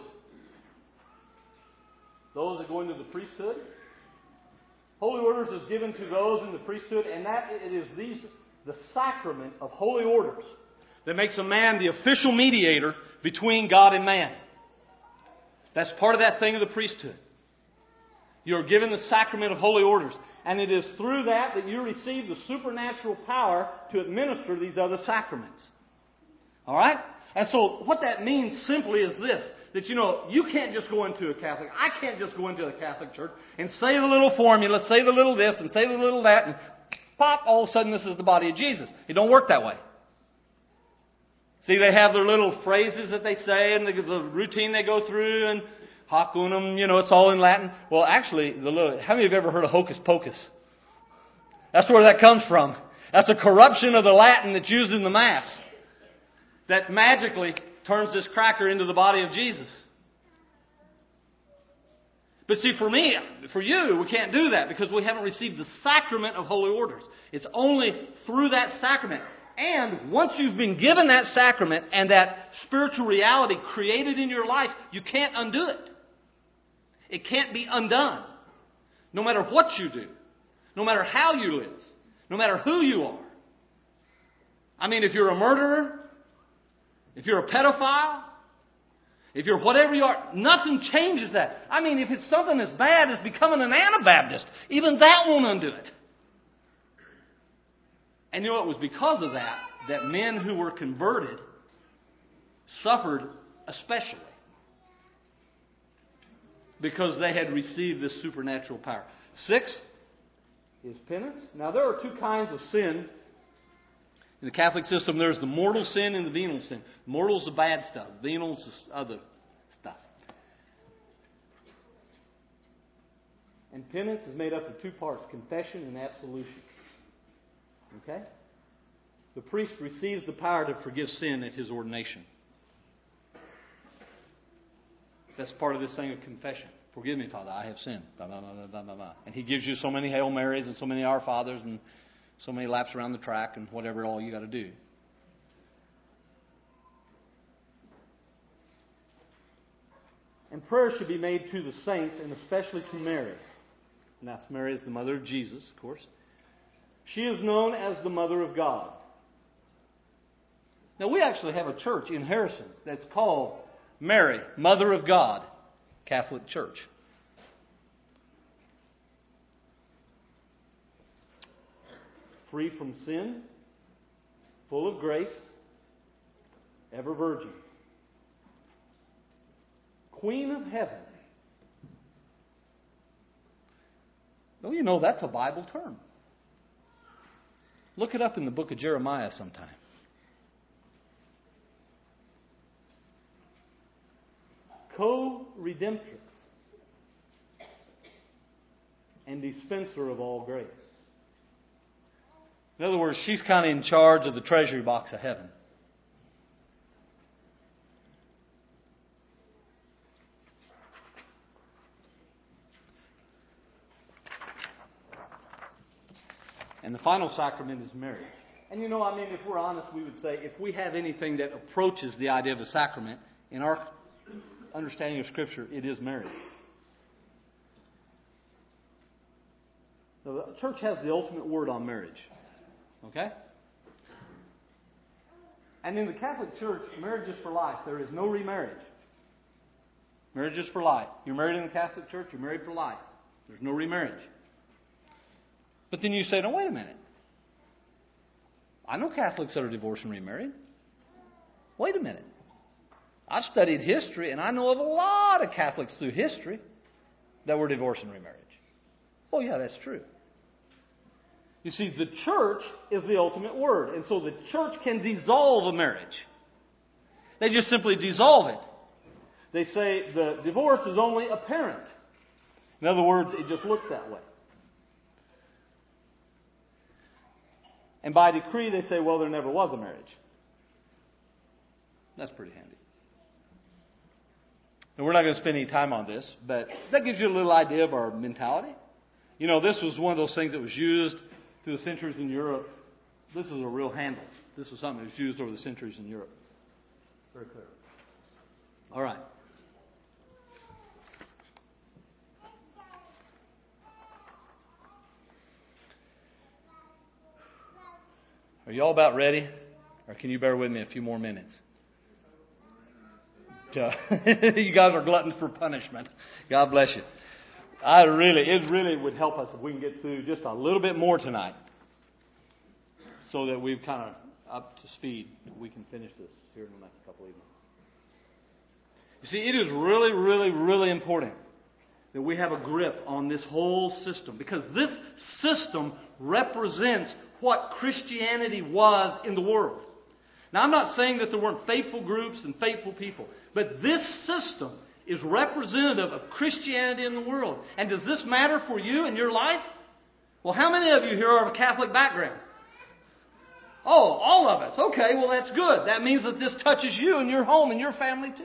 Those that go into the priesthood. Holy orders is given to those in the priesthood, and that it is the sacrament of holy orders that makes a man the official mediator between God and man. That's part of that thing of the priesthood. You're given the sacrament of holy orders. And it is through that you receive the supernatural power to administer these other sacraments. Alright? And so what that means simply is this. That you can't just go into a Catholic. I can't just go into a Catholic church and say the little formula, say the little this and say the little that, and pop, all of a sudden this is the body of Jesus. It don't work that way. See, they have their little phrases that they say and the routine they go through and hoc unum, it's all in Latin. Well, actually, how many of you have ever heard of hocus pocus? That's where that comes from. That's a corruption of the Latin that's used in the Mass. That magically turns this cracker into the body of Jesus. But see, for you, we can't do that because we haven't received the sacrament of holy orders. It's only through that sacrament. And once you've been given that sacrament and that spiritual reality created in your life, you can't undo it. It can't be undone. No matter what you do. No matter how you live. No matter who you are. If you're a murderer, if you're a pedophile, if you're whatever you are, nothing changes that. If it's something as bad as becoming an Anabaptist, even that won't undo it. And it was because of that men who were converted suffered especially. Because they had received this supernatural power. 6 is penance. Now there are two kinds of sin. In the Catholic system, there's the mortal sin and the venial sin. Mortal's the bad stuff. Venal's the other stuff. And penance is made up of two parts, confession and absolution. Okay? The priest receives the power to forgive sin at his ordination. That's part of this thing of confession. Forgive me, Father, I have sinned. Blah, blah, blah, blah, blah, blah. And he gives you so many Hail Marys and so many Our Fathers and so many laps around the track and whatever all you got to do. And prayer should be made to the saints, and especially to Mary. And that's Mary is the mother of Jesus, of course. She is known as the Mother of God. Now, we actually have a church in Harrison that's called Mary, Mother of God, Catholic Church. Free from sin, full of grace, ever virgin. Queen of heaven. Well, you know, that's a Bible term. Look it up in the book of Jeremiah sometime. Co-redemptrix and dispenser of all grace. In other words, she's kind of in charge of the treasury box of heaven. And the final sacrament is marriage. And you know, I mean, if we're honest, we would say if we have anything that approaches the idea of a sacrament, in our understanding of Scripture, it is marriage. Now, the church has the ultimate word on marriage. Okay? And in the Catholic Church, marriage is for life. There is no remarriage. Marriage is for life. You're married in the Catholic Church, you're married for life. There's no remarriage. But then you say, no, wait a minute. I know Catholics that are divorced and remarried. Wait a minute. I've studied history, and I know of a lot of Catholics through history that were divorced and remarried. Oh, yeah, that's true. You see, the church is the ultimate word, and so the church can dissolve a marriage. They just simply dissolve it. They say the divorce is only apparent. In other words, it just looks that way. And by decree, they say, well, there never was a marriage. That's pretty handy. And we're not going to spend any time on this, but that gives you a little idea of our mentality. You know, this was one of those things that was used through the centuries in Europe. This is a real handle. This was something that was used over the centuries in Europe. Very clear. All right. Are you all about ready? Or can you bear with me a few more minutes? You guys are gluttons for punishment. God bless you. It really would help us if we can get through just a little bit more tonight, so that we've kind of up to speed. We can finish this here in the next couple of evenings. You see, it is really, really, really important that we have a grip on this whole system, because this system represents what Christianity was in the world. Now, I'm not saying that there weren't faithful groups and faithful people, but this system is representative of Christianity in the world. And does this matter for you in your life? Well, how many of you here are of a Catholic background? Oh, all of us. Okay, well, that's good. That means that this touches you and your home and your family too.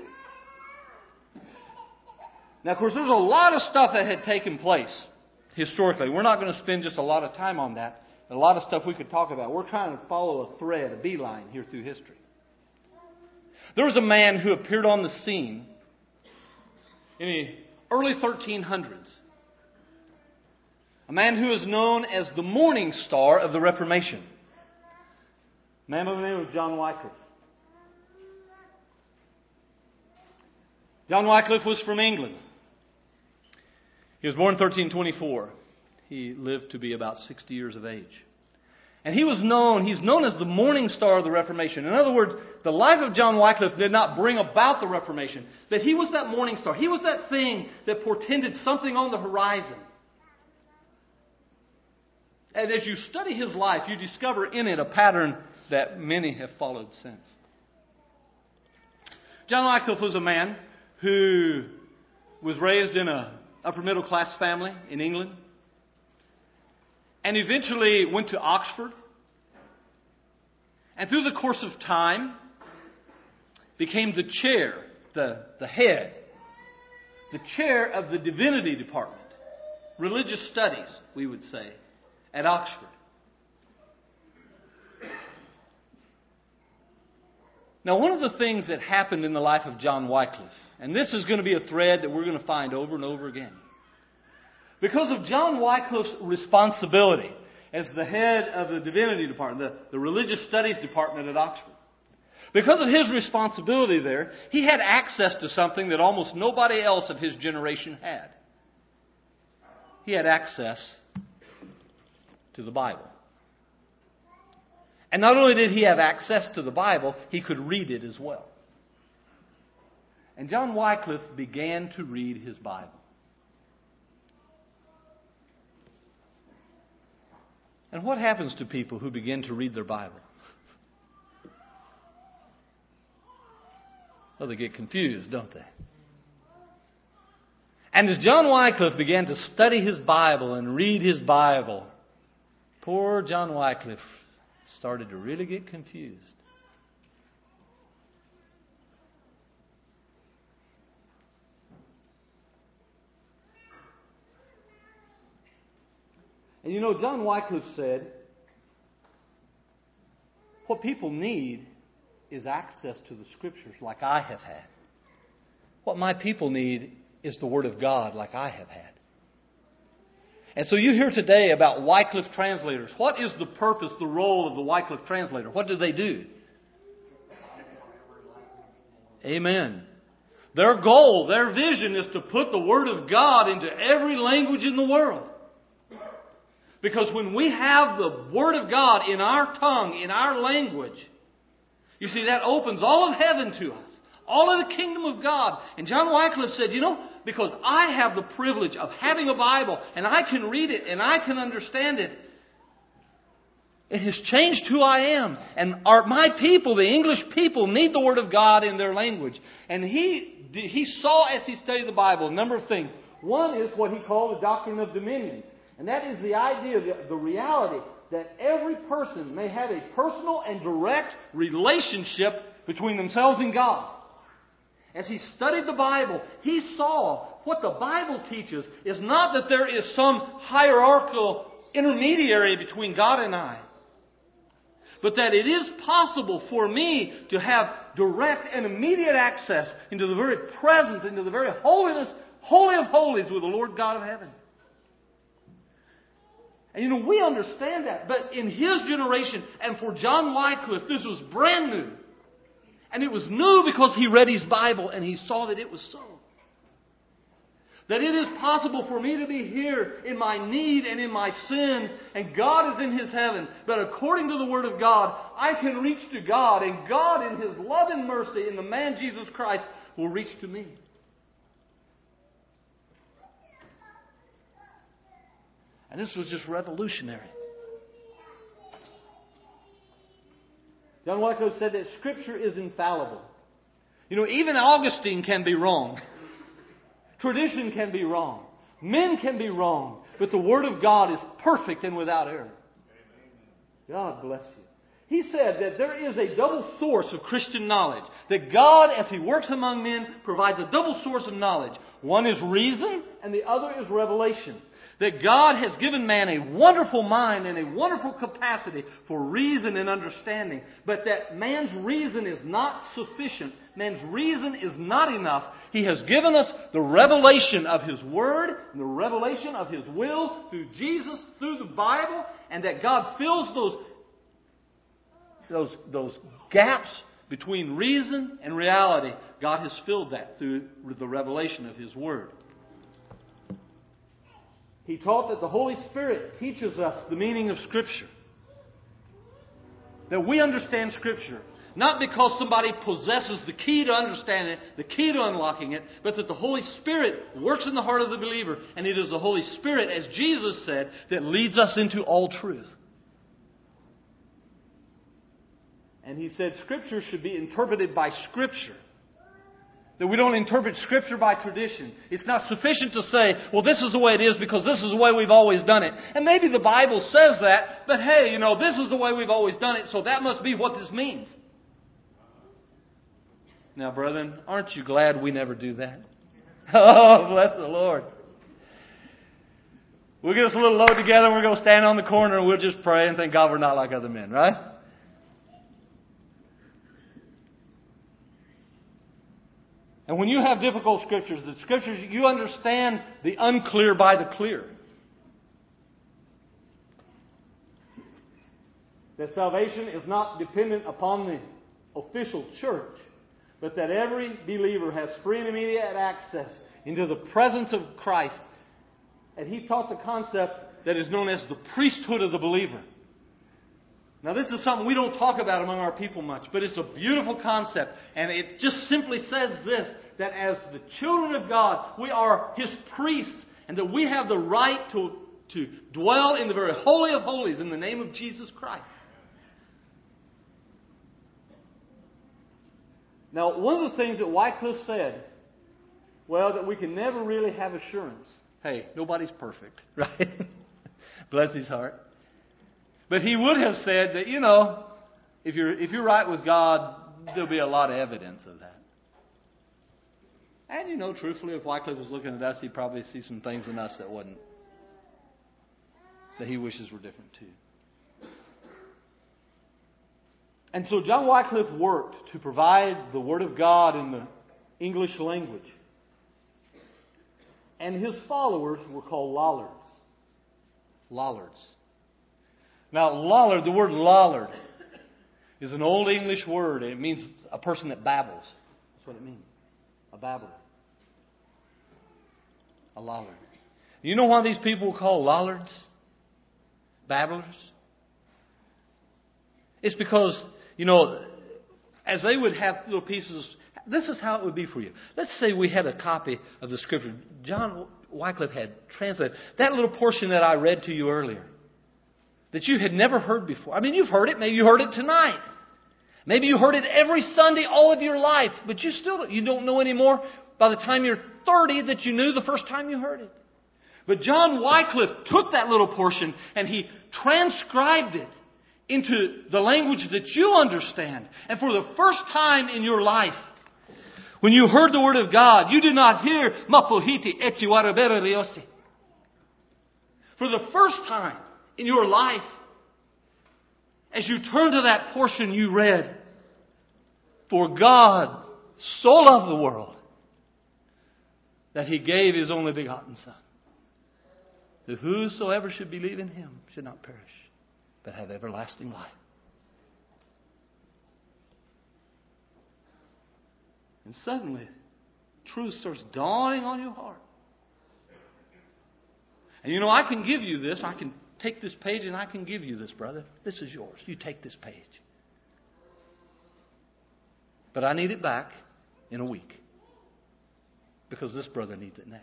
Now, of course, there's a lot of stuff that had taken place historically. We're not going to spend just a lot of time on that. A lot of stuff we could talk about. We're trying to follow a thread, a beeline here through history. There was a man who appeared on the scene in the early 1300s. A man who is known as the morning star of the Reformation. A man by the name of John Wycliffe. John Wycliffe was from England. He was born in 1324. He lived to be about 60 years of age. And he's known as the morning star of the Reformation. In other words, the life of John Wycliffe did not bring about the Reformation, but he was that morning star. He was that thing that portended something on the horizon. And as you study his life, you discover in it a pattern that many have followed since. John Wycliffe was a man who was raised in an upper middle class family in England, and eventually went to Oxford. And through the course of time, became the chair, the head, the chair of the divinity department, religious studies, we would say, at Oxford. Now, one of the things that happened in the life of John Wycliffe, and this is going to be a thread that we're going to find over and over again. Because of John Wycliffe's responsibility as the head of the divinity department, the religious studies department at Oxford, because of his responsibility there, he had access to something that almost nobody else of his generation had. He had access to the Bible. And not only did he have access to the Bible, he could read it as well. And John Wycliffe began to read his Bible. And what happens to people who begin to read their Bible? Well, they get confused, don't they? And as John Wycliffe began to study his Bible and read his Bible, poor John Wycliffe started to really get confused. And you know, John Wycliffe said, what people need is access to the Scriptures like I have had. What my people need is the Word of God like I have had. And so you hear today about Wycliffe translators. What is the purpose, the role of the Wycliffe translator? What do they do? Amen. Their goal, their vision is to put the Word of God into every language in the world. Because when we have the Word of God in our tongue, in our language, you see, that opens all of heaven to us. All of the kingdom of God. And John Wycliffe said, you know, because I have the privilege of having a Bible and I can read it and I can understand it, it has changed who I am. And my people, the English people, need the Word of God in their language. And he saw as he studied the Bible a number of things. One is what he called the doctrine of dominion. And that is the idea, the reality that every person may have a personal and direct relationship between themselves and God. As he studied the Bible, he saw what the Bible teaches is not that there is some hierarchical intermediary between God and I, but that it is possible for me to have direct and immediate access into the very presence, into the very holiness, holy of holies with the Lord God of heaven. And you know, we understand that, but in his generation, and for John Wycliffe, this was brand new. And it was new because he read his Bible and he saw that it was so. That it is possible for me to be here in my need and in my sin, and God is in His heaven. But according to the Word of God, I can reach to God, and God in His love and mercy in the man Jesus Christ will reach to me. And this was just revolutionary. John Wycliffe said that Scripture is infallible. You know, even Augustine can be wrong. Tradition can be wrong. Men can be wrong. But the Word of God is perfect and without error. God bless you. He said that there is a double source of Christian knowledge. That God, as He works among men, provides a double source of knowledge. One is reason and the other is revelation. That God has given man a wonderful mind and a wonderful capacity for reason and understanding. But that man's reason is not sufficient. Man's reason is not enough. He has given us the revelation of His Word, and the revelation of His will through Jesus, through the Bible, and that God fills those gaps between reason and reality. God has filled that through the revelation of His Word. He taught that the Holy Spirit teaches us the meaning of Scripture. That we understand Scripture, not because somebody possesses the key to understanding it, the key to unlocking it, but that the Holy Spirit works in the heart of the believer. And it is the Holy Spirit, as Jesus said, that leads us into all truth. And He said Scripture should be interpreted by Scripture. That we don't interpret Scripture by tradition. It's not sufficient to say, well, this is the way it is because this is the way we've always done it. And maybe the Bible says that, but hey, you know, this is the way we've always done it, so that must be what this means. Now, brethren, aren't you glad we never do that? Oh, bless the Lord. We'll get us a little load together and we're going to stand on the corner and we'll just pray and thank God we're not like other men, right? And when you have difficult Scriptures, the Scriptures, you understand the unclear by the clear. That salvation is not dependent upon the official church, but that every believer has free and immediate access into the presence of Christ. And he taught the concept that is known as the priesthood of the believer. Now, this is something we don't talk about among our people much, but it's a beautiful concept. And it just simply says this, that as the children of God, we are His priests, and that we have the right to dwell in the very holy of holies in the name of Jesus Christ. Now, one of the things that Wycliffe said, well, that we can never really have assurance. Hey, nobody's perfect, right? Bless his heart. But he would have said that, if you're right with God, there'll be a lot of evidence of that. And, truthfully, if Wycliffe was looking at us, he'd probably see some things in us that he wishes were different too. And so John Wycliffe worked to provide the Word of God in the English language. And his followers were called Lollards. Lollards. Now, Lollard, the word Lollard, is an old English word. It means a person that babbles. That's what it means. A babbler. A Lollard. You know why these people were called Lollards? Babblers? It's because, as they would have little pieces, this is how it would be for you. Let's say we had a copy of the Scripture. John Wycliffe had translated that little portion that I read to you earlier, that you had never heard before. I mean, you've heard it. Maybe you heard it tonight. Maybe you heard it every Sunday all of your life, but you don't know anymore by the time you're 30 that you knew the first time you heard it. But John Wycliffe took that little portion and he transcribed it into the language that you understand. And for the first time in your life, when you heard the Word of God, you did not hear Mapuhiti Echiwarabera Riosi. For the first time in your life, as you turn to that portion you read, for God so loved the world that He gave His only begotten Son, that whosoever should believe in Him should not perish, but have everlasting life. And suddenly, truth starts dawning on your heart. And I can give you this. I can take this page and I can give you this, brother. This is yours. You take this page. But I need it back in a week, because this brother needs it next.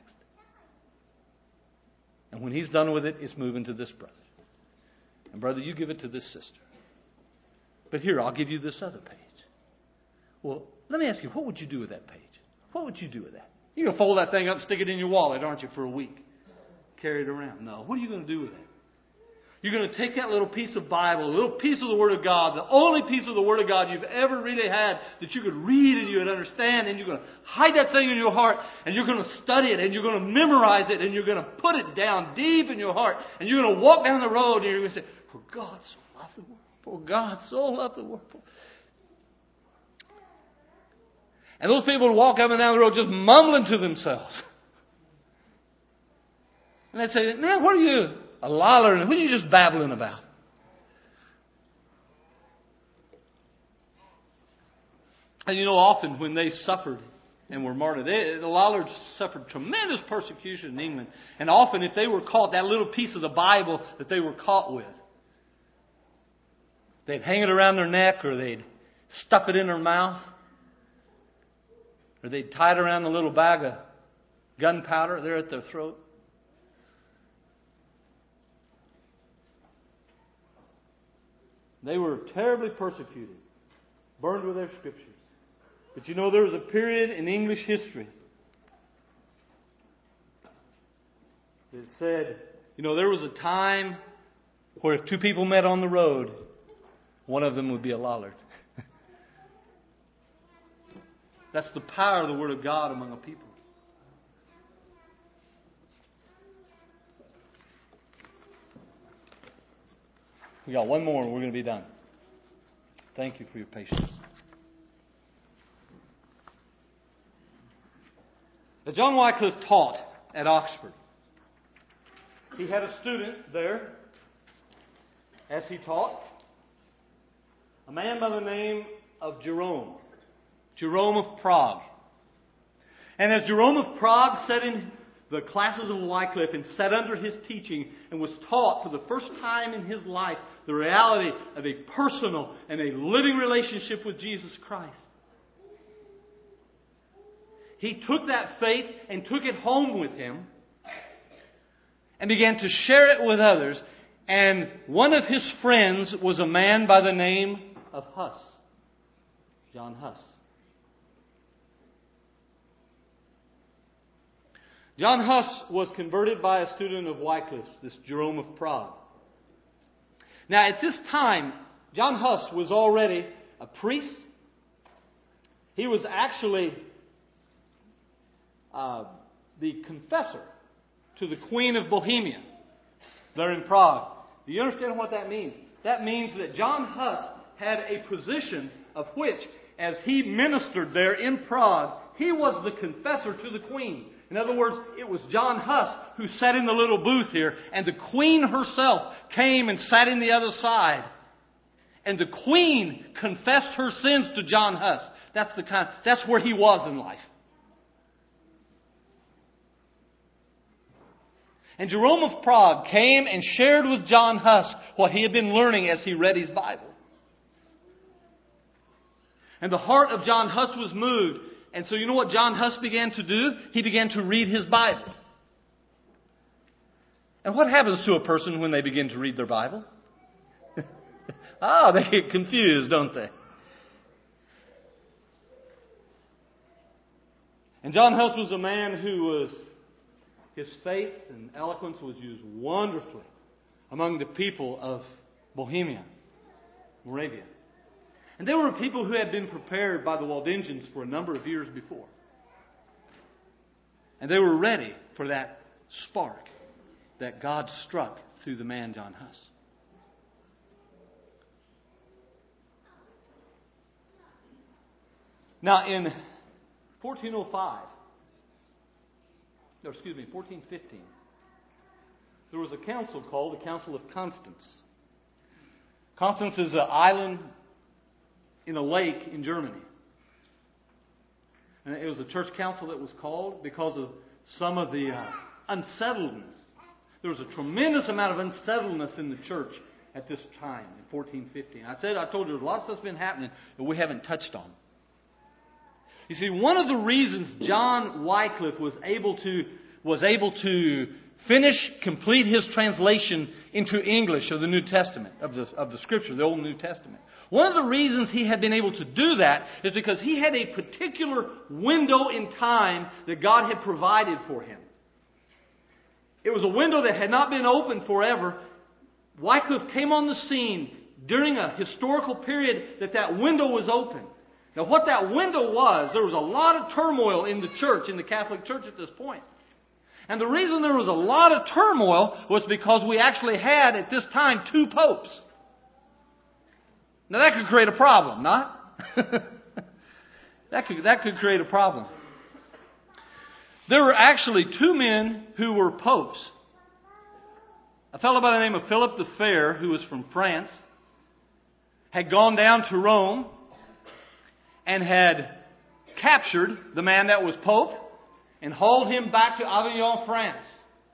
And when he's done with it, it's moving to this brother. And brother, you give it to this sister. But here, I'll give you this other page. Well, let me ask you, what would you do with that page? What would you do with that? You're going to fold that thing up and stick it in your wallet, aren't you, for a week? Carry it around. No. What are you going to do with it? You're going to take that little piece of Bible, a little piece of the Word of God, the only piece of the Word of God you've ever really had that you could read and you would understand, and you're going to hide that thing in your heart, and you're going to study it, and you're going to memorize it, and you're going to put it down deep in your heart, and you're going to walk down the road, and you're going to say, for God so loved the world. For God so loved the world. And those people would walk up and down the road just mumbling to themselves. And they'd say, man, what are you, a loller? What are you just babbling about? And often when they suffered and were martyred, the Lollards suffered tremendous persecution in England. And often if they were caught, that little piece of the Bible that they were caught with, they'd hang it around their neck, or they'd stuff it in their mouth, or they'd tie it around a little bag of gunpowder there at their throat. They were terribly persecuted, burned with their Scriptures. But there was a period in English history that said, there was a time where if two people met on the road, one of them would be a Lollard. That's the power of the Word of God among a people. We got one more and we're going to be done. Thank you for your patience. That John Wycliffe taught at Oxford. He had a student there as he taught, a man by the name of Jerome of Prague. And as Jerome of Prague sat in the classes of Wycliffe and sat under his teaching and was taught for the first time in his life the reality of a personal and a living relationship with Jesus Christ, he took that faith and took it home with him and began to share it with others. And one of his friends was a man by the name of Huss, John Huss. John Huss was converted by a student of Wycliffe's, this Jerome of Prague. Now, at this time, John Huss was already a priest. He was actually the confessor to the Queen of Bohemia there in Prague. Do you understand what that means? That means that John Huss had a position of which, as he ministered there in Prague, he was the confessor to the Queen. In other words, it was John Huss who sat in the little booth here, and the Queen herself came and sat in the other side. And the Queen confessed her sins to John Huss. That's where he was in life. And Jerome of Prague came and shared with John Huss what he had been learning as he read his Bible. And the heart of John Huss was moved. And so you know what John Huss began to do? He began to read his Bible. And what happens to a person when they begin to read their Bible? They get confused, don't they? And John Huss was a man who his faith and eloquence was used wonderfully among the people of Bohemia, Moravia. And they were people who had been prepared by the Waldensians for a number of years before. And they were ready for that spark that God struck through the man John Huss. Now in 1415, there was a council called the Council of Constance. Constance is an island in a lake in Germany. And it was a church council that was called because of some of the unsettledness. There was a tremendous amount of unsettledness in the church at this time, in 1415. I told you, there's a lot of stuff's been happening that we haven't touched on. You see, one of the reasons John Wycliffe was able to complete his translation into English of the New Testament, of the Scripture, the Old and New Testament. One of the reasons he had been able to do that is because he had a particular window in time that God had provided for him. It was a window that had not been open forever. Wycliffe came on the scene during a historical period that window was open. Now, what that window was, there was a lot of turmoil in the church, in the Catholic Church at this point. And the reason there was a lot of turmoil was because we actually had, at this time, 2 popes. Now, that could create a problem, not? That could create a problem. There were actually 2 men who were popes. A fellow by the name of Philip the Fair, who was from France, had gone down to Rome and had captured the man that was Pope and hauled him back to Avignon, France.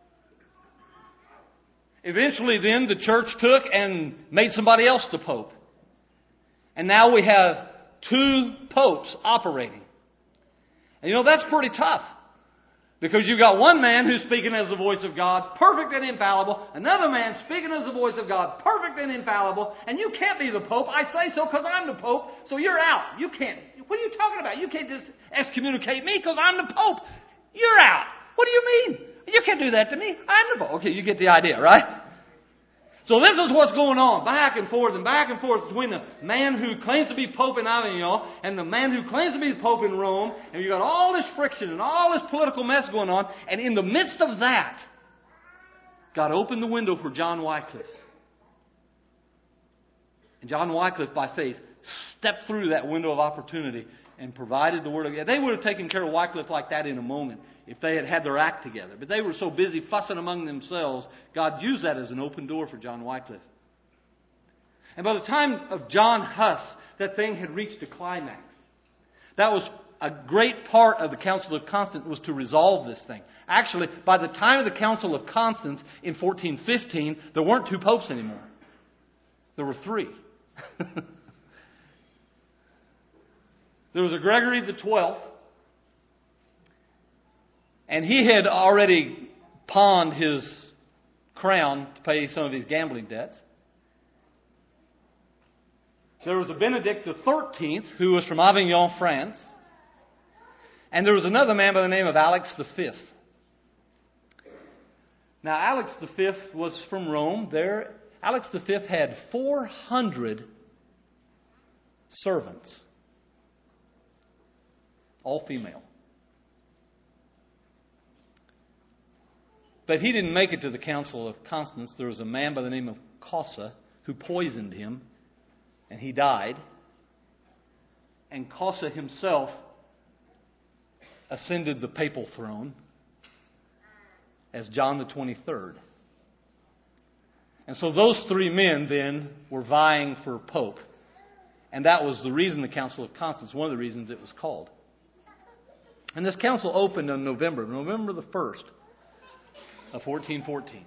Eventually then the church took and made somebody else the Pope. And now we have 2 popes operating. And that's pretty tough. Because you've got one man who's speaking as the voice of God, perfect and infallible. Another man speaking as the voice of God, perfect and infallible. And you can't be the Pope. I say so because I'm the Pope. So you're out. You can't. What are you talking about? You can't just excommunicate me because I'm the Pope. You're out. What do you mean? You can't do that to me. I'm the Pope. Okay, you get the idea, right? So this is what's going on, back and forth between the man who claims to be Pope in Avignon and the man who claims to be the Pope in Rome. And you've got all this friction and all this political mess going on. And in the midst of that, God opened the window for John Wycliffe. And John Wycliffe, by faith, stepped through that window of opportunity and provided the Word of God. They would have taken care of Wycliffe like that in a moment if they had had their act together. But they were so busy fussing among themselves, God used that as an open door for John Wycliffe. And by the time of John Huss, that thing had reached a climax. That was a great part of the Council of Constance, was to resolve this thing. Actually, by the time of the Council of Constance in 1415, there weren't 2 popes anymore. There were 3. There was a Gregory the 12th, and he had already pawned his crown to pay some of his gambling debts. There was a Benedict the 13th, who was from Avignon, France. And there was another man by the name of Alex V. Now, Alex V was from Rome. There, Alex V had 400 servants, all female. But he didn't make it to the Council of Constance. There was a man by the name of Cossa who poisoned him, and he died. And Cossa himself ascended the papal throne as John the 23rd. And so those 3 men then were vying for Pope. And that was the reason the Council of Constance, one of the reasons it was called. And this council opened on November the 1st of 1414.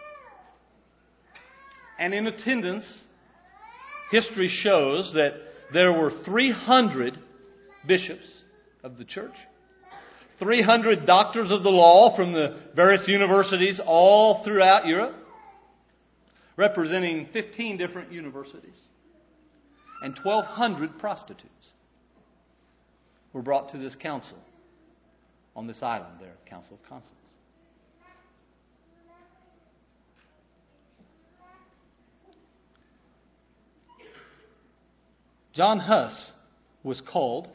And in attendance, history shows that there were 300 bishops of the church, 300 doctors of the law from the various universities all throughout Europe, representing 15 different universities, and 1,200 prostitutes were brought to this council on this island there, Council of Constance. John Huss was called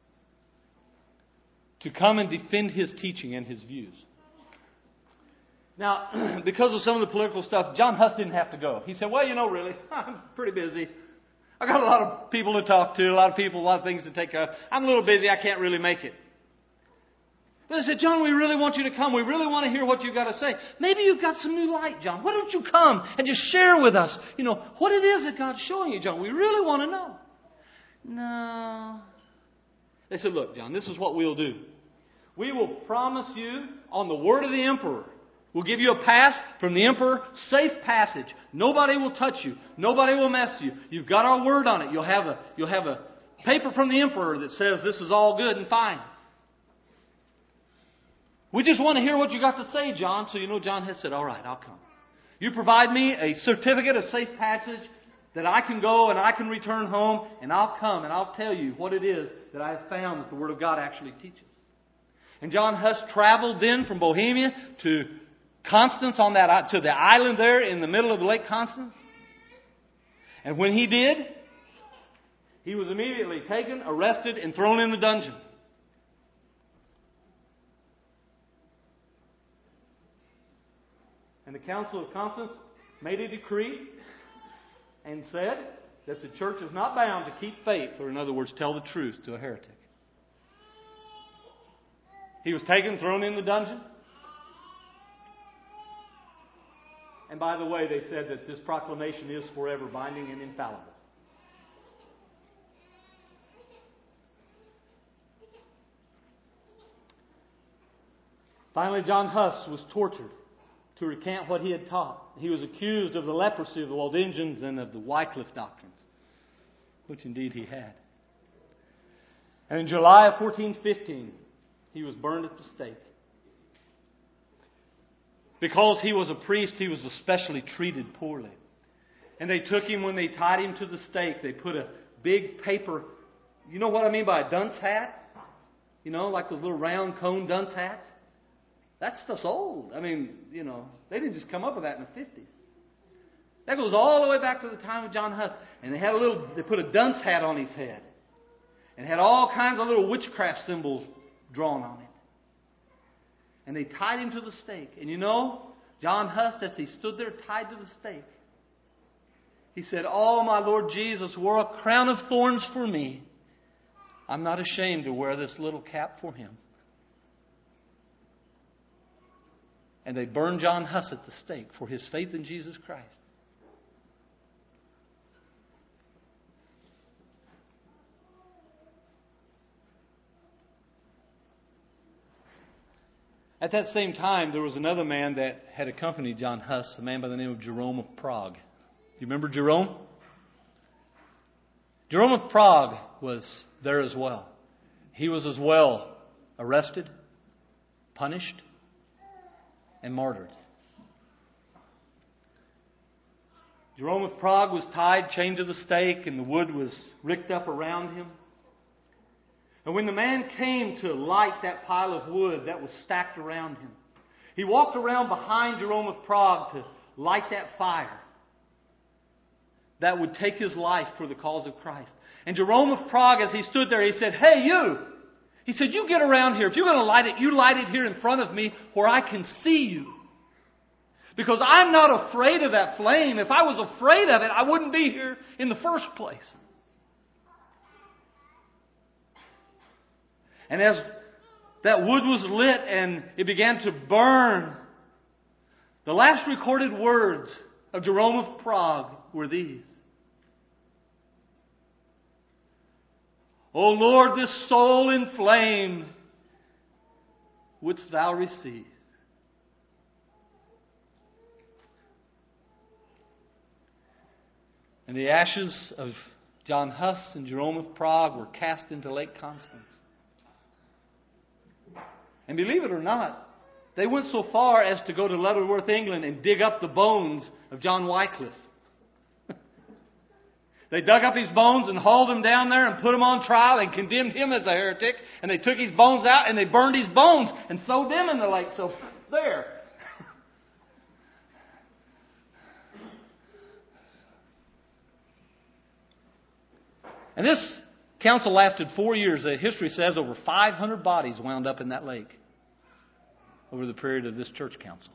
to come and defend his teaching and his views. Now, because of some of the political stuff, John Huss didn't have to go. He said, well, really, I'm pretty busy. I got a lot of people to talk to, a lot of things to take care of. I'm a little busy, I can't really make it. But they said, John, we really want you to come. We really want to hear what you've got to say. Maybe you've got some new light, John. Why don't you come and just share with us, what it is that God's showing you, John? We really want to know. No. They said, look, John, this is what we'll do. We will promise you on the word of the emperor. We'll give you a pass from the emperor, safe passage. Nobody will touch you. Nobody will mess you. You've got our word on it. You'll have a paper from the emperor that says this is all good and fine. We just want to hear what you got to say, John. So John has said, all right, I'll come. You provide me a certificate of safe passage that I can go and I can return home, and I'll come and I'll tell you what it is that I have found that the Word of God actually teaches. And John Huss traveled then from Bohemia to Constance to the island there in the middle of the Lake Constance. And when he did, he was immediately taken, arrested, and thrown in the dungeon. And the Council of Constance made a decree and said that the church is not bound to keep faith, or in other words, tell the truth to a heretic. He was taken, thrown in the dungeon. And by the way, they said that this proclamation is forever binding and infallible. Finally, John Huss was tortured to recant what he had taught. He was accused of the leprosy of the Waldensians and of the Wycliffe doctrines, which indeed he had. And in July of 1415, he was burned at the stake. Because he was a priest, he was especially treated poorly. And they took him, when they tied him to the stake, they put a big paper, you know what I mean by a dunce hat? Like those little round cone dunce hats? That stuff's old. I mean, they didn't just come up with that in the 50s. That goes all the way back to the time of John Huss. And they put a dunce hat on his head. And had all kinds of little witchcraft symbols drawn on it. And they tied him to the stake. And John Huss, as he stood there tied to the stake, he said, "Oh, my Lord Jesus, wore a crown of thorns for me. I'm not ashamed to wear this little cap for him. And they burned John Huss at the stake for his faith in Jesus Christ. At that same time, there was another man that had accompanied John Huss, a man by the name of Jerome of Prague. You remember Jerome? Jerome of Prague was there as well. He was as well arrested, punished, and martyred. Jerome of Prague was tied, chained to the stake, and the wood was ricked up around him. And when the man came to light that pile of wood that was stacked around him, he walked around behind Jerome of Prague to light that fire that would take his life for the cause of Christ. And Jerome of Prague, as he stood there, he said, "Hey, you!" He said, "You get around here. If you're going to light it, you light it here in front of me where I can see you. Because I'm not afraid of that flame. If I was afraid of it, I wouldn't be here in the first place." And as that wood was lit and it began to burn, the last recorded words of Jerome of Prague were these: "O Lord, this soul in flame wouldst Thou receive." And the ashes of John Huss and Jerome of Prague were cast into Lake Constance. And believe it or not, they went so far as to go to Lutterworth, England, and dig up the bones of John Wycliffe. They dug up his bones and hauled him down there and put him on trial and condemned him as a heretic. And they took his bones out and they burned his bones and threw them in the lake. So there. And this council lasted 4 years. History says over 500 bodies wound up in that lake over the period of this church council.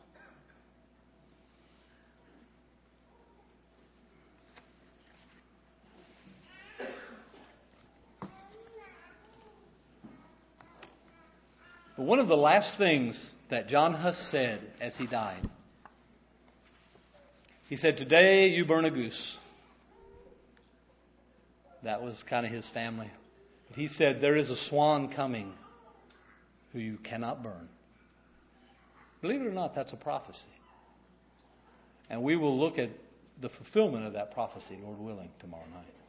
But one of the last things that John Huss said as he died, he said, "Today you burn a goose." That was kind of his family. But he said, "There is a swan coming who you cannot burn." Believe it or not, that's a prophecy. And we will look at the fulfillment of that prophecy, Lord willing, tomorrow night.